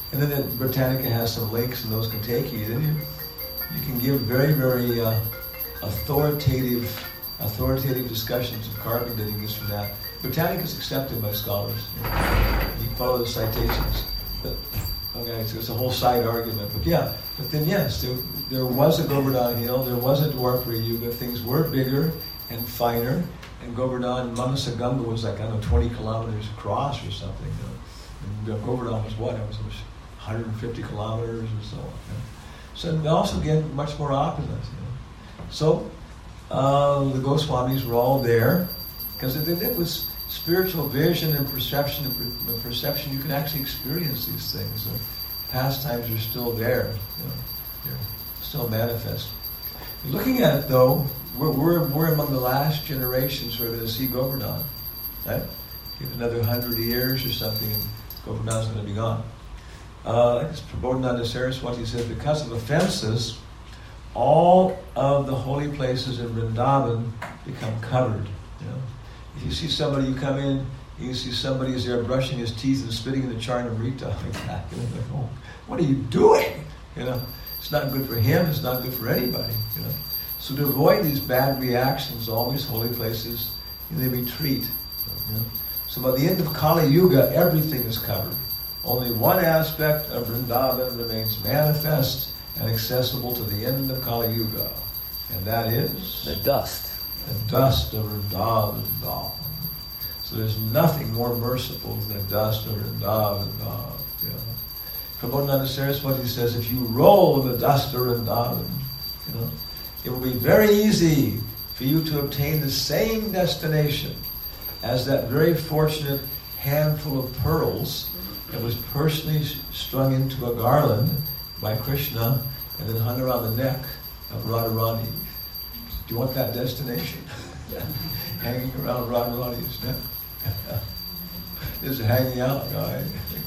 Speaker 1: And then Britannica has some links, and those can take you. Then you can give very, very authoritative discussions of carbon dating just from that. Britannica is accepted by scholars. You can follow the citations. But, okay, so it's a whole side argument. But then yes, there was a Govardhan Hill, there was a Dwapara Yuga, things were bigger and finer, and Govardhan, Manasaganga was like, 20 kilometers across or something. And Govardhan was what? It was 150 kilometers or so. So and also, again, much more opulent. So the Goswamis were all there, because it was spiritual vision and perception. You can actually experience these things. The pastimes are still there. They're still manifest. Looking at it, though, we're among the last generations who are going to see Govardhan. Right? Give another 100 years or something, and Govardhan's going to be gone. Like Prabodhananda Saraswati says, because of offenses, all of the holy places in Vrindavan become covered. If you see somebody, you come in, you see somebody is there brushing his teeth and spitting in the Charnamrita like that. Oh, what are you doing? It's not good for him. It's not good for anybody. So to avoid these bad reactions, all these holy places, they retreat. So by the end of Kali Yuga, everything is covered. Only one aspect of Vrindavan remains manifest and accessible to the end of Kali Yuga, and that is
Speaker 2: the dust.
Speaker 1: The dust of Vrindavan. So there's nothing more merciful than the dust of Vrindavan. Prabodhananda Saraswati says, if you roll in the dust of Vrindavan, it will be very easy for you to obtain the same destination as that very fortunate handful of pearls that was personally strung into a garland by Krishna and then hung around the neck of Radharani. Do you want that destination? Hanging around Radharani's neck. Just hanging out, guy.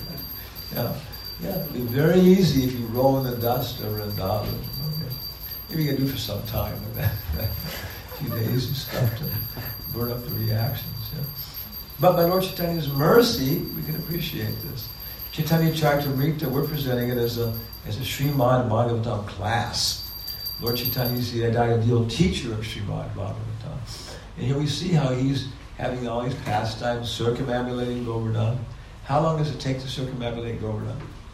Speaker 1: It'd be very easy if you roll in the dust of Vrindavan. Okay. Maybe you can do for some time, a few days and stuff to burn up the reactions. But by Lord Chaitanya's mercy, we can appreciate this. Chaitanya Charitamrita, we're presenting it as a Srimad Bhagavatam class. Lord Chaitanya is the ideal teacher of Srimad Bhagavatam. And here we see how he's having all these pastimes, circumambulating Govardhan. How long does it take to circumambulate Govardhan?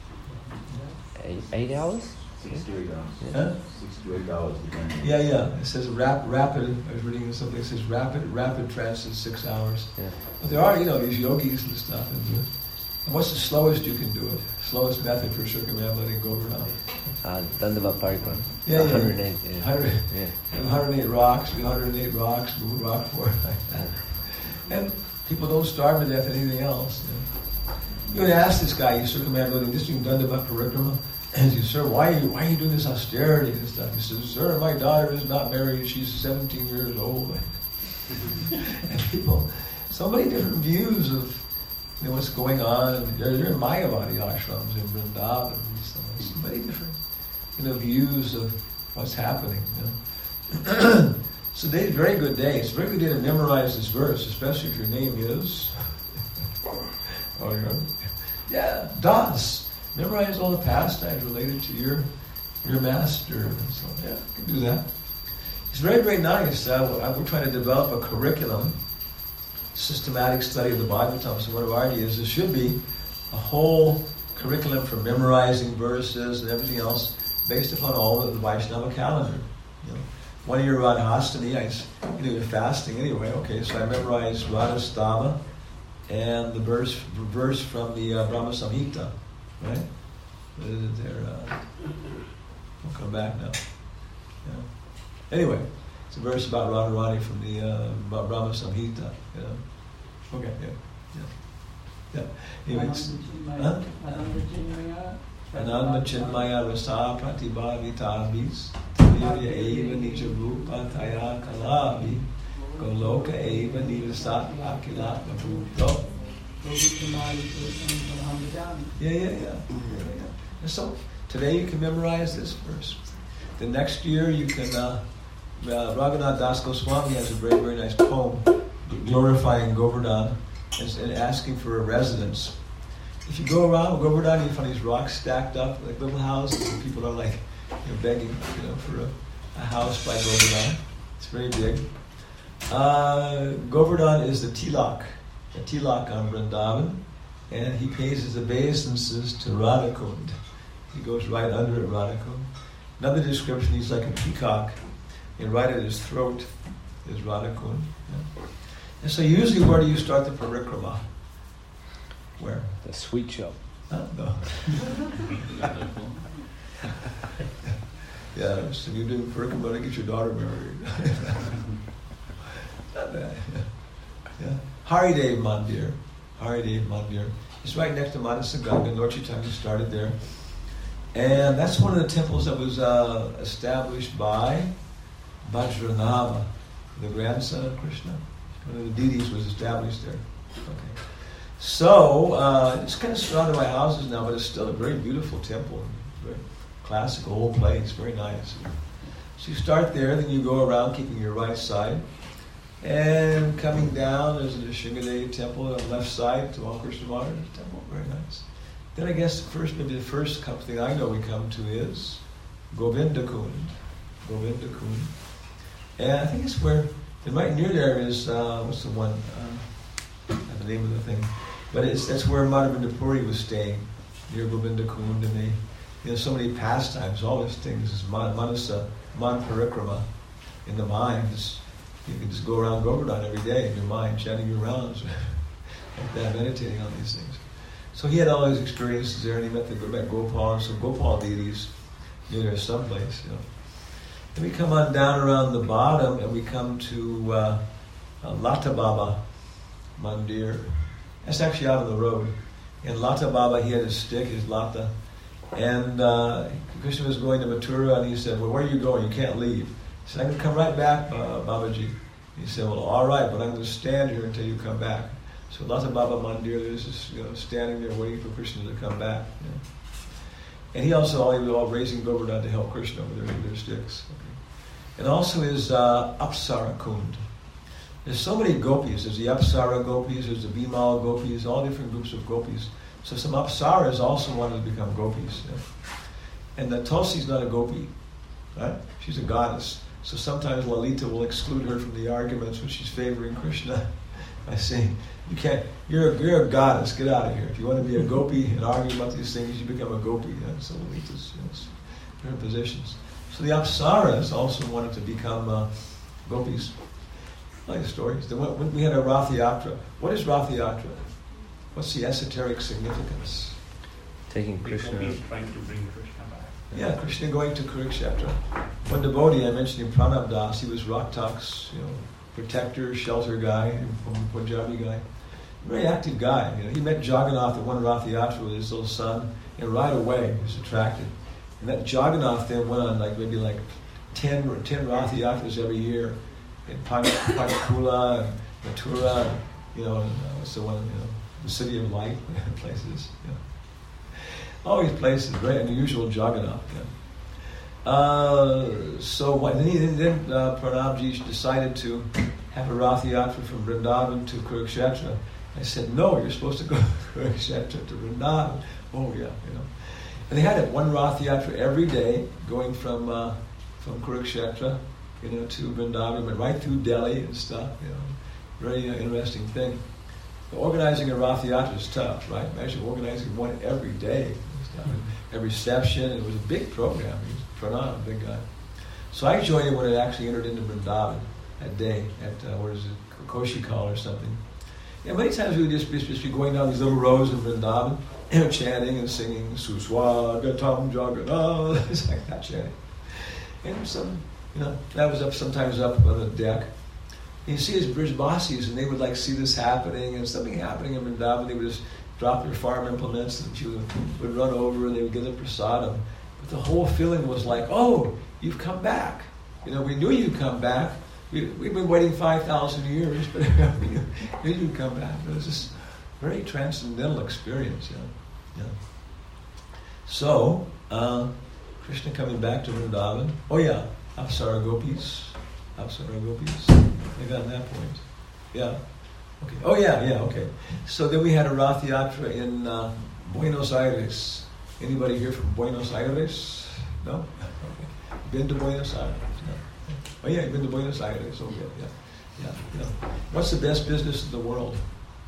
Speaker 2: 8 hours?
Speaker 7: 6 to 8 hours.
Speaker 1: Huh?
Speaker 7: 6 to 8 hours.
Speaker 1: Yeah. It says rapid. I was reading something that says rapid transit 6 hours.
Speaker 2: Yeah.
Speaker 1: But there are, these yogis and stuff. And what's the slowest you can do it? Slowest method for circumambulating Govardhan?
Speaker 2: Dandava Parikrama.
Speaker 1: 108.
Speaker 2: 108.
Speaker 1: 108 rocks. 108 rocks. Move a rock for it like that. And people don't starve to death at anything else. You would ask this guy, he's circumambulating, just doing Dandava Parikrama. And he says, sir, why are you doing this austerity and stuff? He says, sir, my daughter is not married. She's 17 years old. And people, so many different views of what's going on. And there are Mayavadi ashrams in Vrindavan. And so many different views of what's happening. So today's a very good day. It's a very good day to memorize this verse, especially if your name is... Das. Memorize all the pastimes related to your master. So, you can do that. It's very, very nice. We're trying to develop a curriculum, systematic study of the Bhagavatam. So one of our ideas, there should be a whole curriculum for memorizing verses and everything else based upon all of the Vaishnava calendar. One year Radhastami, you're fasting anyway. Okay, so I memorized Radhastama and the verse from the Brahma Samhita. Right? What is it there? We'll come back now. Anyway, it's a verse about Radharani from the about Brahma Samhita. Okay, yeah. Anyway, Ananda Chinmaya Rasa Pratibhavitabhis Tavya Eva Nijarupa Taya Kalavi Goloka Eva Nivasat Akilatma Bhutto. Yeah. And so today you can memorize this verse. The next year you can. Raghunath Das Goswami has a very, very nice poem glorifying Govardhan and asking for a residence. if you go around Govardhan, you find these rocks stacked up like little houses, and people are like begging for a house by Govardhan. It's very big. Govardhan is the tilak on Vrindavan, and he pays his obeisances to Radhakund. He goes right under at Radhakund. Another description, he's like a peacock, and right at his throat is Radhakund. Yeah. And so usually where do you start the parikrama? Where?
Speaker 2: The sweet shop.
Speaker 1: No. Yeah, so you do parikrama to get your daughter married. Not bad. Yeah. Haridev Mandir. It's right next to Madhusaganga. Lord Chaitanya started there. And that's one of the temples that was established by Vajranava, the grandson of Krishna. One of the deities was established there. Okay. So, it's kind of surrounded by houses now, but it's still a very beautiful temple. Very classical, old place, very nice. So you start there, then you go around keeping your right side. And coming down, there's the Shingadev temple on the left side, to Krishna Maharaj's temple, very nice. Then I guess maybe the first thing I know we come to is Govindakund. And I think it's where, and right near there is, what's the one, I have the name of the thing, but that's where Madhavendra Puri was staying, near Govindakund, and they, so many pastimes, all these things, is manasa, man parikrama, in the mind. You can just go around Govardhan every day in your mind, chanting your rounds, like that, meditating on these things. So he had all his experiences there, and he met Gopal and some Gopal deities near there someplace. Then we come on down around the bottom, and we come to Lata Baba Mandir. That's actually out on the road. And Lata Baba, he had his stick, his Lata. And Krishna was going to Mathura, and he said, well, where are you going? You can't leave. He said, I'm going to come right back, Babaji. He said, well, all right, but I'm going to stand here until you come back. So Lata Baba Mandir, there's just standing there waiting for Krishna to come back. And he was all raising Govardhan to help Krishna with their sticks. Okay. And also is Apsara Kund. There's so many gopis. There's the Apsara gopis, there's the Bimal gopis, all different groups of gopis. So some Apsaras also wanted to become gopis. And the Tulsi's not a gopi, right? She's a goddess. So sometimes Lalita will exclude her from the arguments when she's favoring Krishna by saying, "You can't. You're a goddess. Get out of here. If you want to be a gopi and argue about these things, you become a gopi." So Lalita's different positions. So the Apsaras also wanted to become gopis. I like the stories. We had a Rath Yatra. What is Rath Yatra? What's the esoteric significance?
Speaker 2: Taking Krishna.
Speaker 8: Trying to bring Krishna back.
Speaker 1: Yeah, Krishna going to Kurukshetra. One devotee I mentioned, Pranab Das, he was Raktak's, protector, shelter guy, Punjabi guy. Very active guy. He met Jagannath at one Rath Yatra with his little son, and right away he was attracted. And that Jagannath then went on maybe 10 Rath Yatras every year in Panchkula and Mathura, what's the one, the City of Light places. All these places, very unusual Jagannath. Then Pranabji decided to have a Rath Yatra from Vrindavan to Kurukshetra. I said, no, you're supposed to go to Kurukshetra to Vrindavan. Oh yeah, And they had one Rath Yatra every day, going from Kurukshetra, to Vrindavan, went right through Delhi and stuff. Very interesting thing. But organizing a Rath Yatra is tough, right? Imagine organizing one every day. Every reception, it was a big program. He was Pranam, big guy. So I joined it when it actually entered into Vrindavan that day at Koshikal or something. And many times we would just be going down these little rows in Vrindavan, chanting and singing Suswagatam Jagannath. It's like that chanting. And that was sometimes up on the deck. And you see his Brijbasis, and they would see this happening, and something happening in Vrindavan, they would just drop their farm implements, and she would run over, and they would get the prasadam. But the whole feeling was like, oh, you've come back. We knew you'd come back. We've been waiting 5,000 years, but we knew you'd come back. It was this very transcendental experience. So, Krishna coming back to Vrindavan. Oh yeah, Apsara Gopis. I got on that point. Yeah. Okay. Oh yeah, okay. So then we had a Rath Yatra in Buenos Aires. Anybody here from Buenos Aires? No? Okay. Been to Buenos Aires? No. Oh yeah, you've been to Buenos Aires. Okay, yeah. You know, what's the best business in the world?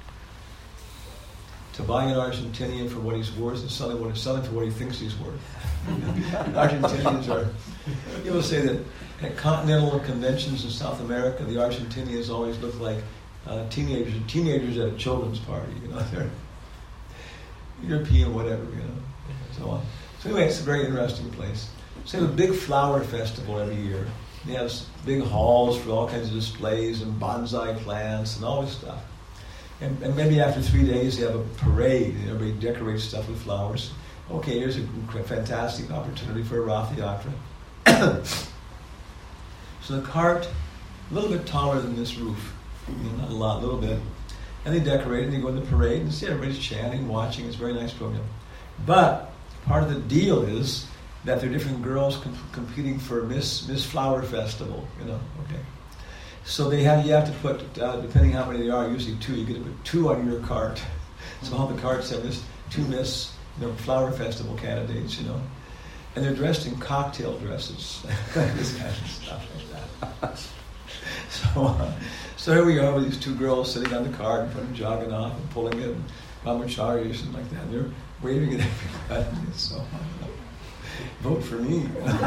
Speaker 1: To buy an Argentinian for what he's worth and selling for what he thinks he's worth. Argentinians are. People say that at continental conventions in South America, the Argentinians always look like teenagers at a children's party. You know, they're European, whatever. You know, so on. So anyway, it's a very interesting place. So they have a big flower festival every year. They have big halls for all kinds of displays and bonsai plants and all this stuff. And maybe after 3 days they have a parade and everybody decorates stuff with flowers. Okay, here's a fantastic opportunity for a Rath Yatra. So the cart, a little bit taller than this roof, not a lot, a little bit. And they decorate and they go in the parade and see everybody's chanting, watching. It's a very nice program. But part of the deal is that there are different girls competing for Miss Flower Festival, you know, okay. So you have to put, depending how many there are, usually 2, you get to put 2 on your cart. So all the carts have 2 Miss Flower Festival candidates, you know. And they're dressed in cocktail dresses. This kind of stuff like that. So here we are with these 2 girls sitting on the cart in front of Jagannath and pulling it, and brahmacharis and like that. And they're waving at everybody. So vote for me.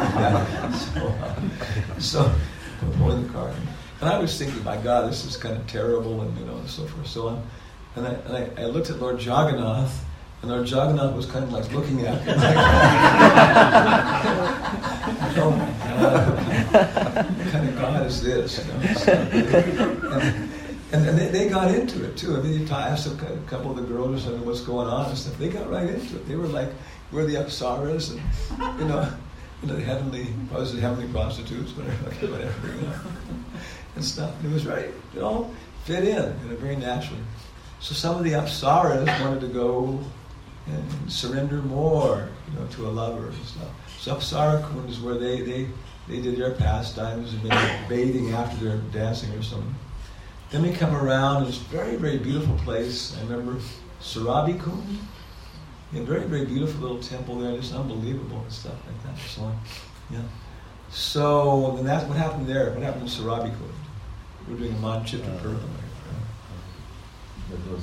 Speaker 1: So pulling the cart. And I was thinking, my God, this is kind of terrible, and and so forth, so on. And I looked at Lord Jagannath, and Lord Jagannath was kind of like looking at me, like, oh my God, what kind of God is this? And they got into it too. I mean, you asked a couple of the girls what's going on and stuff. They got right into it. They were like, we're the Apsaras, and the heavenly prostitutes, whatever, and stuff. And it was it all fit in, very naturally. So some of the Apsaras wanted to go and surrender more, to a lover and stuff. So Apsara Kund is where they did their pastimes and maybe bathing after their dancing or something. Then we come around, it's a very, very beautiful place. I remember Surabi Kund, a very, very beautiful little temple there, just unbelievable and stuff like that. So on. Yeah. So then that's what happened there. What happened in Surabi Kund? We're doing a Manchitra Purva.
Speaker 7: That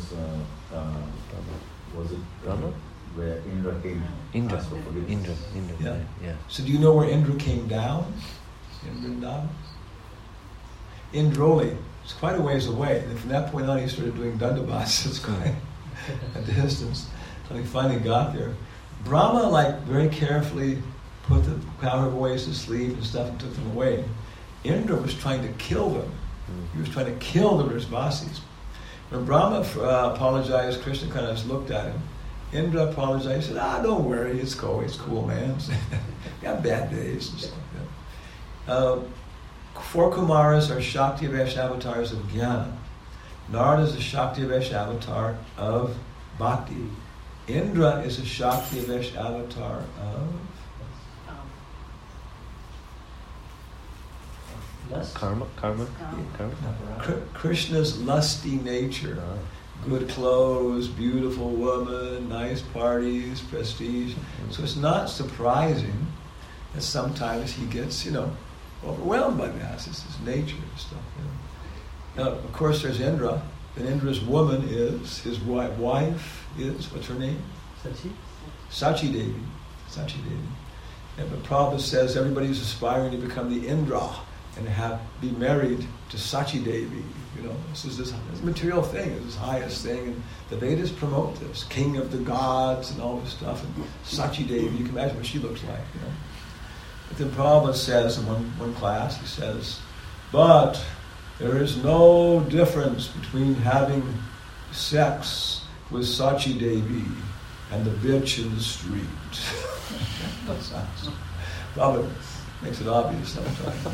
Speaker 7: was it
Speaker 2: Rama?
Speaker 7: Where Indra came?
Speaker 2: Indra.
Speaker 7: asked for forgiveness?
Speaker 2: Indra. Yeah.
Speaker 1: So do you know where Indra came down? In Vrindavan? Indroli. It's quite a ways away. And from that point on, he started doing dandavats. It's quite a distance. So he finally got there. Brahma, very carefully put the power boys to sleep and stuff and took them away. Indra was trying to kill them. He was trying to kill the Vrisvasis. When Brahma apologized, Krishna kind of just looked at him. Indra apologized. He said, don't worry, it's cool, man. We got bad days and stuff like that. 4 Kumaras are Shakti-Avesh avatars of Jnana. Narada is a Shakti-Avesh avatar of Bhakti. Indra is a Shakti-Avesh avatar of
Speaker 2: Karma.
Speaker 1: Krishna's lusty nature. Good clothes, beautiful woman, nice parties, prestige. So it's not surprising that sometimes he gets, overwhelmed by that. It's his nature and stuff. Now, of course, there's Indra. And Indra's woman is, his wife is, what's her name? Sachi Devi. And the Prabhupada says everybody's aspiring to become the Indra and be married to Sachi Devi. This is this material thing, it's this highest thing, and the Vedas promote this, king of the gods and all this stuff, and Sachi Devi, you can imagine what she looks like, But then Prabhupada says in one class, he says, but there is no difference between having sex with Sachi Devi and the bitch in the street. Prabhupada makes it obvious sometimes.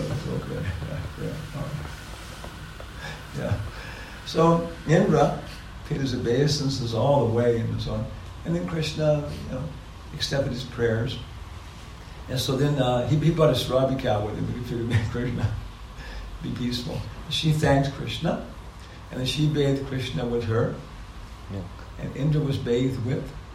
Speaker 1: Yeah. So Indra paid his obeisances all the way and so on. And then Krishna, accepted his prayers. And so then he brought a Surabi cow with him. He figured make Krishna be peaceful. She thanked Krishna, and then she bathed Krishna with her.
Speaker 2: Milk.
Speaker 1: And Indra was bathed with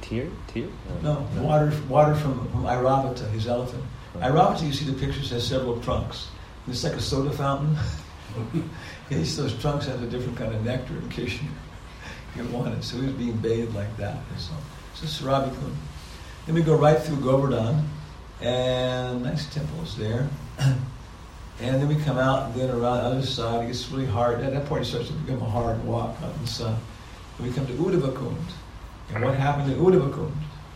Speaker 2: tear?
Speaker 1: No, water from Airavata, his elephant. Airavata, you see the pictures, has several trunks. It's like a soda fountain. Each of those trunks has a different kind of nectar in case you want it. So he was being bathed like that. So Sarabi Kund. Then we go right through Govardhan, and nice temples there. And then we come out, and then around the other side, it gets really hard. At that point, it starts to become a hard walk out in the sun. And we come to Uddhava Kund. And what happened in Uddhava Kund?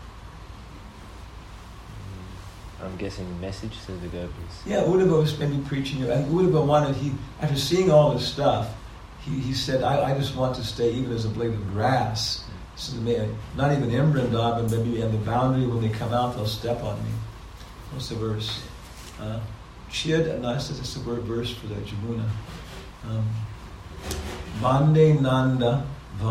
Speaker 2: I'm guessing message to the gopis.
Speaker 1: Yeah, Uddhava was maybe preaching. And Uddhava wanted, after seeing all this stuff, he said, I just want to stay even as a blade of grass. So not even in Vrindavan, maybe in the boundary, when they come out, they'll step on me. What's the verse? Chid Anasta, that's the word verse for the Jamuna. Vande Nanda,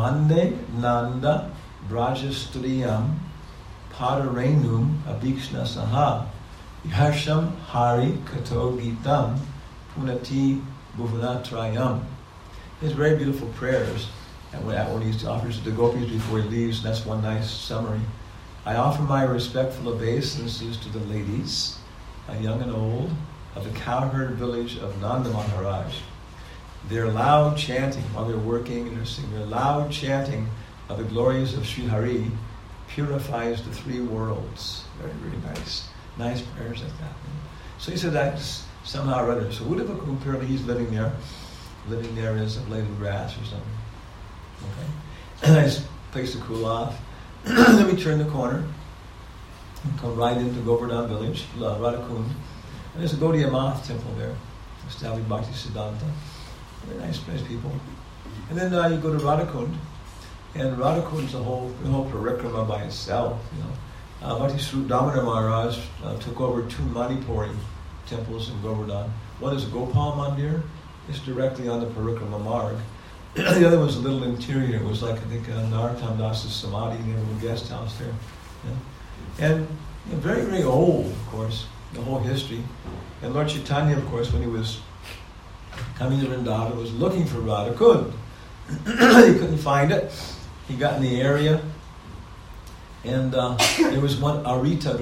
Speaker 1: Brajastriyam, Padarenum, Abhikshna Saha, Yarsham Hari Kato Gitam, Punati Bhuvanatrayam. He has very beautiful prayers. And when he offers to the gopis before he leaves, and that's one nice summary. I offer my respectful obeisances to the ladies, young and old, of the cowherd village of Nanda Maharaj. Their loud chanting while they're working and they're singing, their loud chanting of the glories of Sri Hari purifies the three worlds. Very, very nice. Nice prayers like that. So he said that somehow or other. So Uddhava Kund, apparently he's living there as a blade of grass or something. Okay. Nice place to cool off. Then we turn the corner and come right into Govardhan village, Radhakund. And there's a Gaudiya Math temple there, established Bhakti Siddhanta. Very nice people. And then you go to Radhakund, and Radhakund's the whole parikrama by itself. Bhakti Swarup Damodar Maharaj took over two Manipuri temples in Govardhan. One is Gopal Mandir. It's directly on the parikrama marg. The other was a little interior. It was like, I think, Narottam Das's Samadhi, and they have a guest house there. Yeah. And very, very old, of course, the whole history. And Lord Chaitanya, of course, when he was coming to Vrindavan, was looking for Radhakund. He couldn't find it. He got in the area, and there was one Arita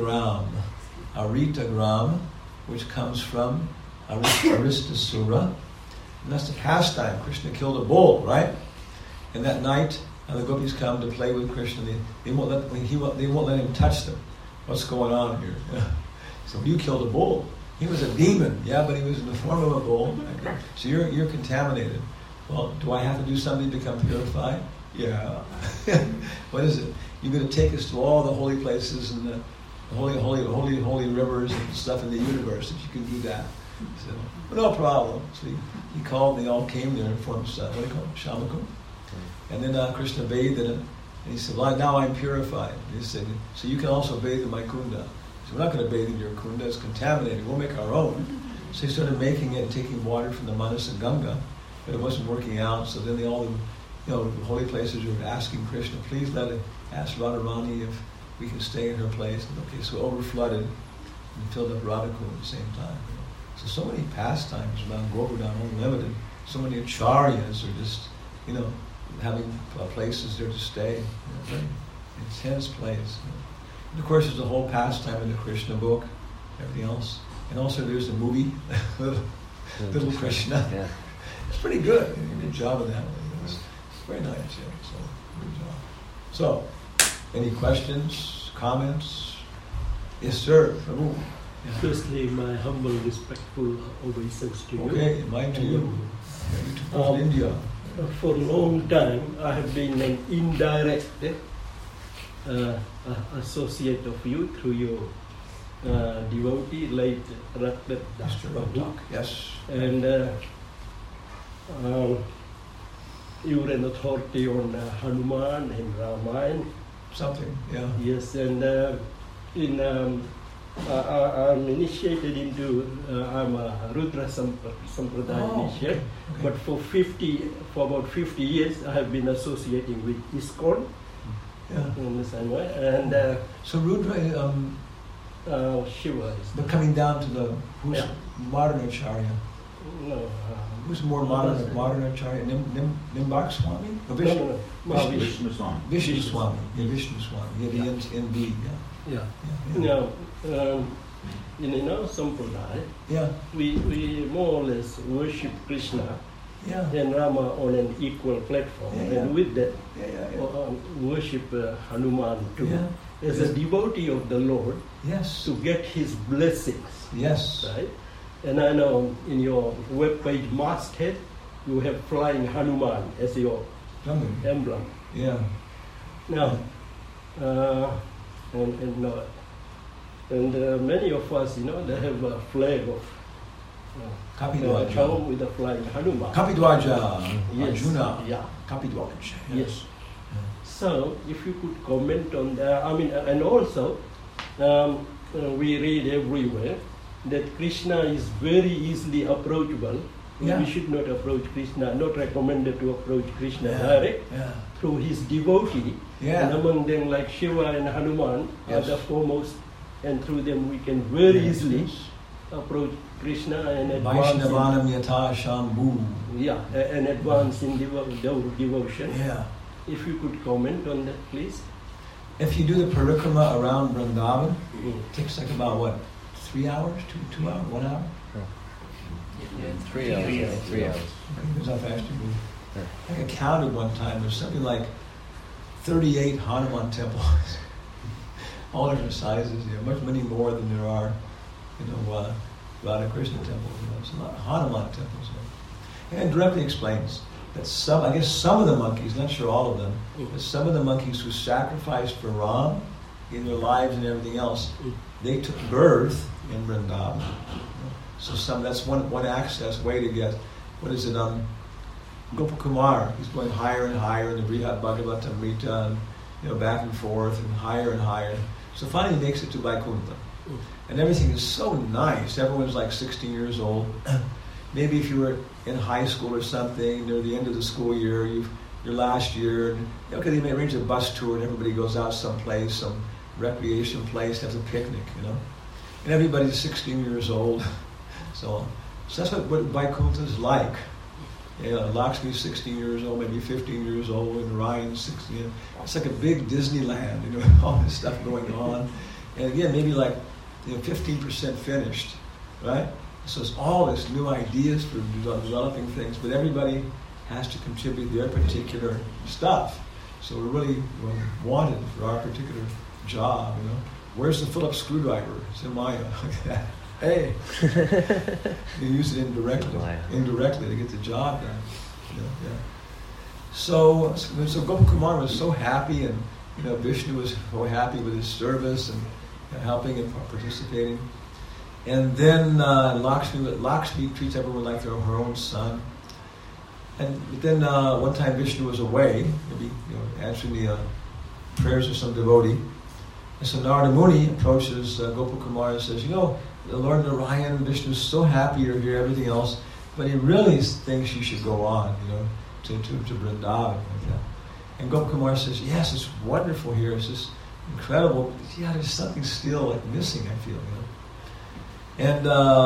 Speaker 1: Gram, which comes from Aristasura. And that's the pastime. Krishna killed a bull, right? And that night, the gopis come to play with Krishna. They won't let him touch them. What's going on here? So you killed a bull. He was a demon, yeah, but he was in the form of a bull. Okay. So you're contaminated. Well, do I have to do something to become purified? Yeah. What is it? You're going to take us to all the holy places and the holy rivers and stuff in the universe that you can do that. So, well, no problem. So he called, and they all came there and formed, what do you call it, Shamakund. And then Krishna bathed in it, and he said, well, now I'm purified. And he said, so you can also bathe in my kunda. He said, we're not going to bathe in your kunda, it's contaminated, we'll make our own. So he started making it and taking water from the Manasa Ganga, but it wasn't working out, so then the holy places were asking Krishna, please ask Radharani if we can stay in her place. And okay, so overflooded and filled up Radhakund at the same time. So many pastimes around Govardhan, unlimited. So many acharyas are just, having places there to stay. Very intense place. And of course, there's a whole pastime in the Krishna book, everything else. And also there's a movie, Little Krishna. Yeah. It's pretty good. You did a good job of that. It's very nice, yeah. So, good job. So, any questions, comments? Yes, sir. Prabhu.
Speaker 9: Yeah. Firstly, my humble, respectful obeisance to you.
Speaker 1: Okay, mine to you. To India.
Speaker 9: For a long time, I have been an indirect associate of you through your devotee, late Ratnat Das Prabhu.
Speaker 1: Yes.
Speaker 9: And you were an authority on Hanuman and Ramayana.
Speaker 1: Something, yeah.
Speaker 9: Yes, and I'm initiated into, I'm a Rudra Sampradaya initiate, okay. But for about 50 years I have been associating with ISKCON, in the same way, and
Speaker 1: so Rudra,
Speaker 9: Shiva is
Speaker 1: but coming down to the, who's modern Acharya?
Speaker 9: No,
Speaker 1: Who's more modern Acharya? Nimbak Swami? Or Vishnu?
Speaker 7: Vishnu Swami.
Speaker 1: Vishnu Swami. Yeah, Vishnu Swami. Yeah, the NB.
Speaker 9: Yeah.
Speaker 1: Yeah.
Speaker 9: Now, in our Sampradaya,
Speaker 1: Yeah.
Speaker 9: we more or less worship Krishna
Speaker 1: Yeah.
Speaker 9: and Rama on an equal platform,
Speaker 1: Yeah, yeah.
Speaker 9: and with that,
Speaker 1: Yeah.
Speaker 9: worship Hanuman too,
Speaker 1: Yeah.
Speaker 9: as a devotee of the Lord,
Speaker 1: Yes.
Speaker 9: to get his blessings,
Speaker 1: Yes.
Speaker 9: right? And I know in your webpage masthead, you have flying Hanuman as your emblem.
Speaker 1: Yeah.
Speaker 9: Now, many of us, they have a flag of
Speaker 1: Kapidwaja.
Speaker 9: home with a flying Hanuman.
Speaker 1: Kapidwaja.
Speaker 9: Yes.
Speaker 1: Arjuna.
Speaker 9: Yeah.
Speaker 1: Kapidwaja.
Speaker 9: Yes. So, if you could comment on that, and also, we read everywhere that Krishna is very easily approachable.
Speaker 1: Yeah.
Speaker 9: We should not approach Krishna, not recommended to approach Krishna
Speaker 1: Yeah.
Speaker 9: direct,
Speaker 1: Yeah.
Speaker 9: through his devotee.
Speaker 1: Yeah.
Speaker 9: And among them, like Shiva and Hanuman,
Speaker 1: Yes.
Speaker 9: are the foremost, and through them we can very
Speaker 1: Yes,
Speaker 9: easily
Speaker 1: yes.
Speaker 9: approach Krishna and advance
Speaker 1: Vaishnavanam yata shambhu.
Speaker 9: and advance in devotion.
Speaker 1: Yeah.
Speaker 9: If you could comment on that, please.
Speaker 1: If you do the parikrama around Vrindavan, it takes like about what, 3 hours, 2 hours, 1 hour?
Speaker 2: Yeah, 3 hours. Yeah, 3 hours.
Speaker 1: Okay, that's how fast you move. I think I counted one time. There's something like 38 Hanuman temples, all different sizes. Many more than there are, Radha Krishna temples. It's a lot of Hanuman temples. And it directly explains that some of the monkeys, not sure all of them, but some of the monkeys who sacrificed for Ram in their lives and everything else, they took birth in Vrindavan. So that's one access way to get, Gopakumar, he's going higher and higher in the Brihad Bhagavatamrita, and back and forth and higher. So finally he makes it to Vaikuntha. And everything is so nice. Everyone's like 16 years old. Maybe if you were in high school or something, near the end of the school year, your last year, and they may arrange a bus tour and everybody goes out someplace, some recreation place, has a picnic, And everybody's 16 years old. So that's what Vaikuntha is like. Lakshmi's 16 years old, maybe 15 years old, and Ryan's 16. It's like a big Disneyland, all this stuff going on. And again, maybe like 15% finished, right? So it's all this new ideas for developing things, but everybody has to contribute their particular stuff. So we're really wanted for our particular job, Where's the Phillips screwdriver? It's in Maya. Like that. Hey, you use it indirectly to get the job done. So Gopakumar was so happy, and Vishnu was so happy with his service and helping and participating. And then Lakshmi treats everyone like her own son. And then one time Vishnu was away, maybe answering the prayers of some devotee. And so Narada Muni approaches Gopakumar and says, the Lord Narayan, Vishnu is so happy you're here, everything else, but he really thinks you should go on, to Vrindavan like that. And Gopakumar says, yes, it's wonderful here, it's just incredible, but there's something still like missing, I feel, And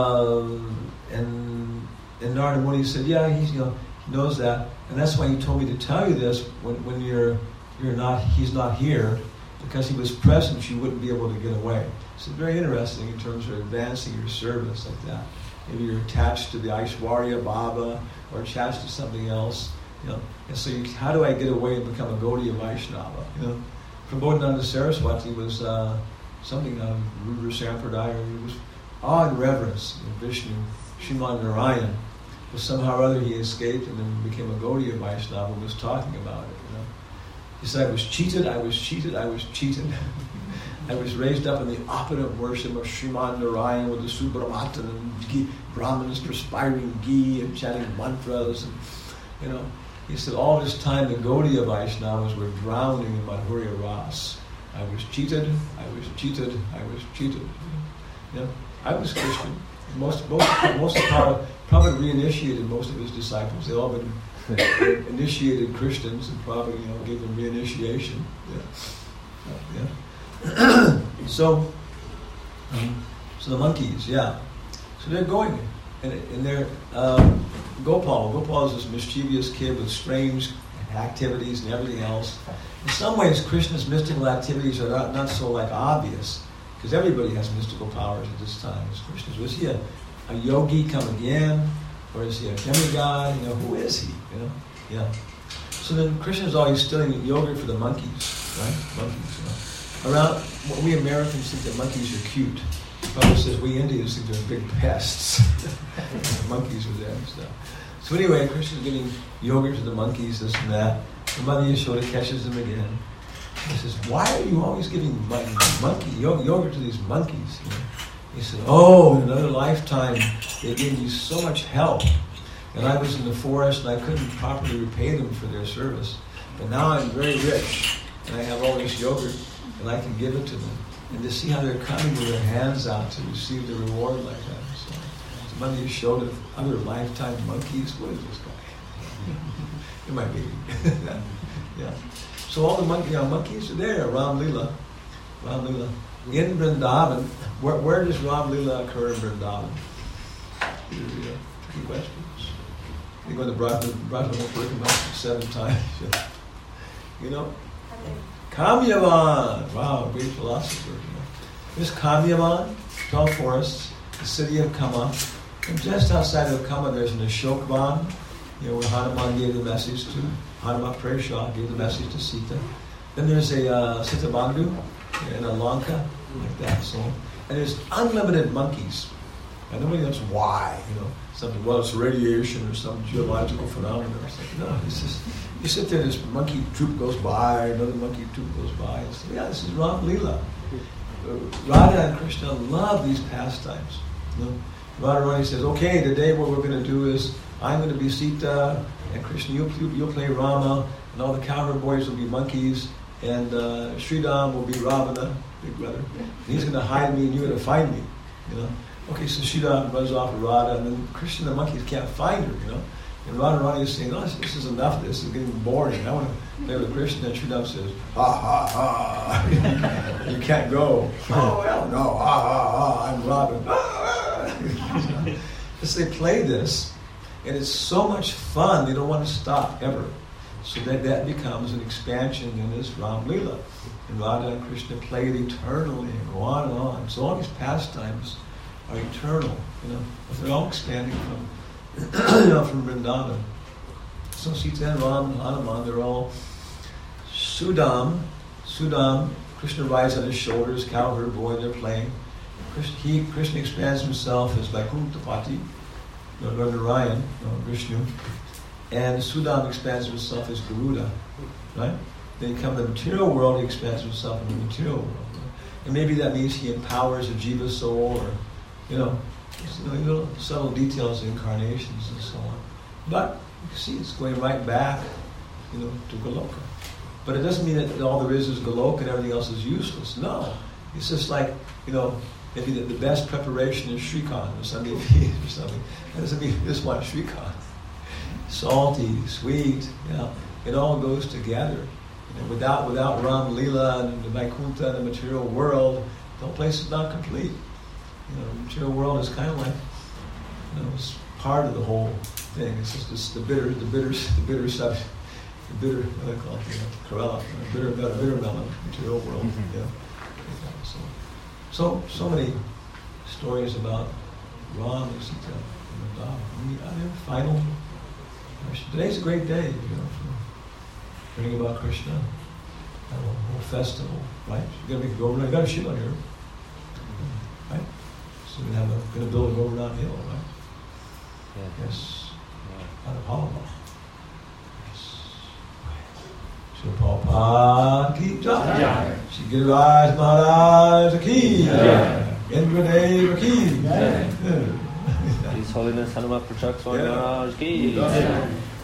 Speaker 1: Narada Muni said, he knows that, and that's why he told me to tell you this when he's not here, because he was present, you wouldn't be able to get away. So it's very interesting in terms of advancing your service like that. Maybe you're attached to the Aishwarya Baba or attached to something else. And so how do I get away and become a Gaudiya Vaishnava? Prabodhananda Saraswati was something of Rudra Sampradaya. He was awe and reverence in Vishnu, Srimad Narayan. But somehow or other he escaped and then became a Gaudiya Vaishnava and was talking about it. He said, I was cheated. I was raised up in the opulent worship of Srimad Narayan with the Subramatan and Brahmins perspiring ghee and chanting mantras. And, he said, all this time the Gaudiya Vaishnavas were drowning in Madhurya Ras. I was cheated. I was Christian. Most of Prabhupada reinitiated most of his disciples. They all been initiated Christians, and probably gave them reinitiation. So the monkeys, so they're going, and they're Gopal. Gopal is this mischievous kid with strange activities and everything else. In some ways, Krishna's mystical activities are not so like obvious, because everybody has mystical powers at this time. Krishna's, was he a yogi come again, or is he a demigod? Who is he? Yeah. So then Krishna's always studying yogurt for the monkeys, right? Monkeys. Around, we Americans think that monkeys are cute. Prabhupada says we Indians think they're big pests. Monkeys are there and stuff. So anyway, Krishna's getting yogurt to the monkeys, this and that. And Mother Yashoda catches them again. He says, why are you always giving yogurt to these monkeys? He said, in another lifetime, they gave me so much help. And I was in the forest and I couldn't properly repay them for their service. But now I'm very rich and I have all this yogurt and I can give it to them. And to see how they're coming with their hands out to receive the reward like that. So Mother Yashoda, other lifetime monkeys, what is this guy? You're my baby. Yeah. So all the monkeys are there, Ram Lila. In Vrindavan, where does Ram Lila occur in Vrindavan? Tricky questions. You go to Brajamapurikam 7 times. Kamyavan. Wow, great philosopher. There's Kamyavan, 12 forests, the city of Kama. And just outside of Kama, there's an Ashokvan, where Hanuman gave the message to, Hanuman Prasha gave the message to Sita. Then there's a Sitabandhu in a Lanka, like that. So, and there's unlimited monkeys. And nobody knows why, something, it's radiation or some geological phenomenon or something. No, it's just, you sit there, this monkey troop goes by, another monkey troop goes by. And say, this is Ram Lila. Radha and Krishna love these pastimes. Radharani says, okay, today what we're going to do is, I'm going to be Sita, and Krishna, you'll play Rama, and all the cowherd boys will be monkeys, and Sridham will be Ravana, big brother. And he's going to hide me, and you're going to find me. Okay, so Sridham runs off to Radha, and then Krishna and the monkeys can't find her, And Radharani is saying, this is enough, this is getting boring. I want to play with Krishna. And Sridham says, ha, you can't go. Oh, well, no, ha, I'm Radha. So they play this, and it's so much fun, they don't want to stop ever. So that becomes an expansion in this Ram Lila. And Radha and Krishna play it eternally and go on and on. So all these pastimes are eternal, but they're all expanding from Vrindavan. So Sita and Ram and Hanuman, they're all Sudam, Krishna rides on his shoulders, cowherd boy, they're playing. Krishna expands himself as Vaikuntapati, Lord Narayan, Vishnu, and Sudam expands himself as Garuda, right? Then he comes to the material world, he expands himself in the material world. And maybe that means he empowers a jiva soul, or, little subtle details of incarnations and so on. But you can see it's going right back, to Goloka. But it doesn't mean that all there is Goloka and everything else is useless. No. It's just like, maybe the best preparation is Shrikant or Sunday feast or something. That doesn't mean you just want Shrikant. Salty, sweet, it all goes together. Without Ram Lila and the Vaikuntha and the material world, the whole place is not complete. The material world is kind of like, it's part of the whole thing. It's just the bitter subject, what do they call it? Corella, bitter melon, material world. So many stories about Ram and Sita and Radha. Final. Today's a great day, for learning about Krishna. Have a whole festival, right? You're gonna make a Govardhan. You got a Shiva here, right? So we're gonna build a Govardhan hill, right? Yes. Out of Halava. Yes. Shri Prabhupada ki jai. Shri Giriraj Maharaj ki jai. Indradeva ki jai.
Speaker 2: His Holiness Hanuman Pratyak Swami Maharaj ki jai.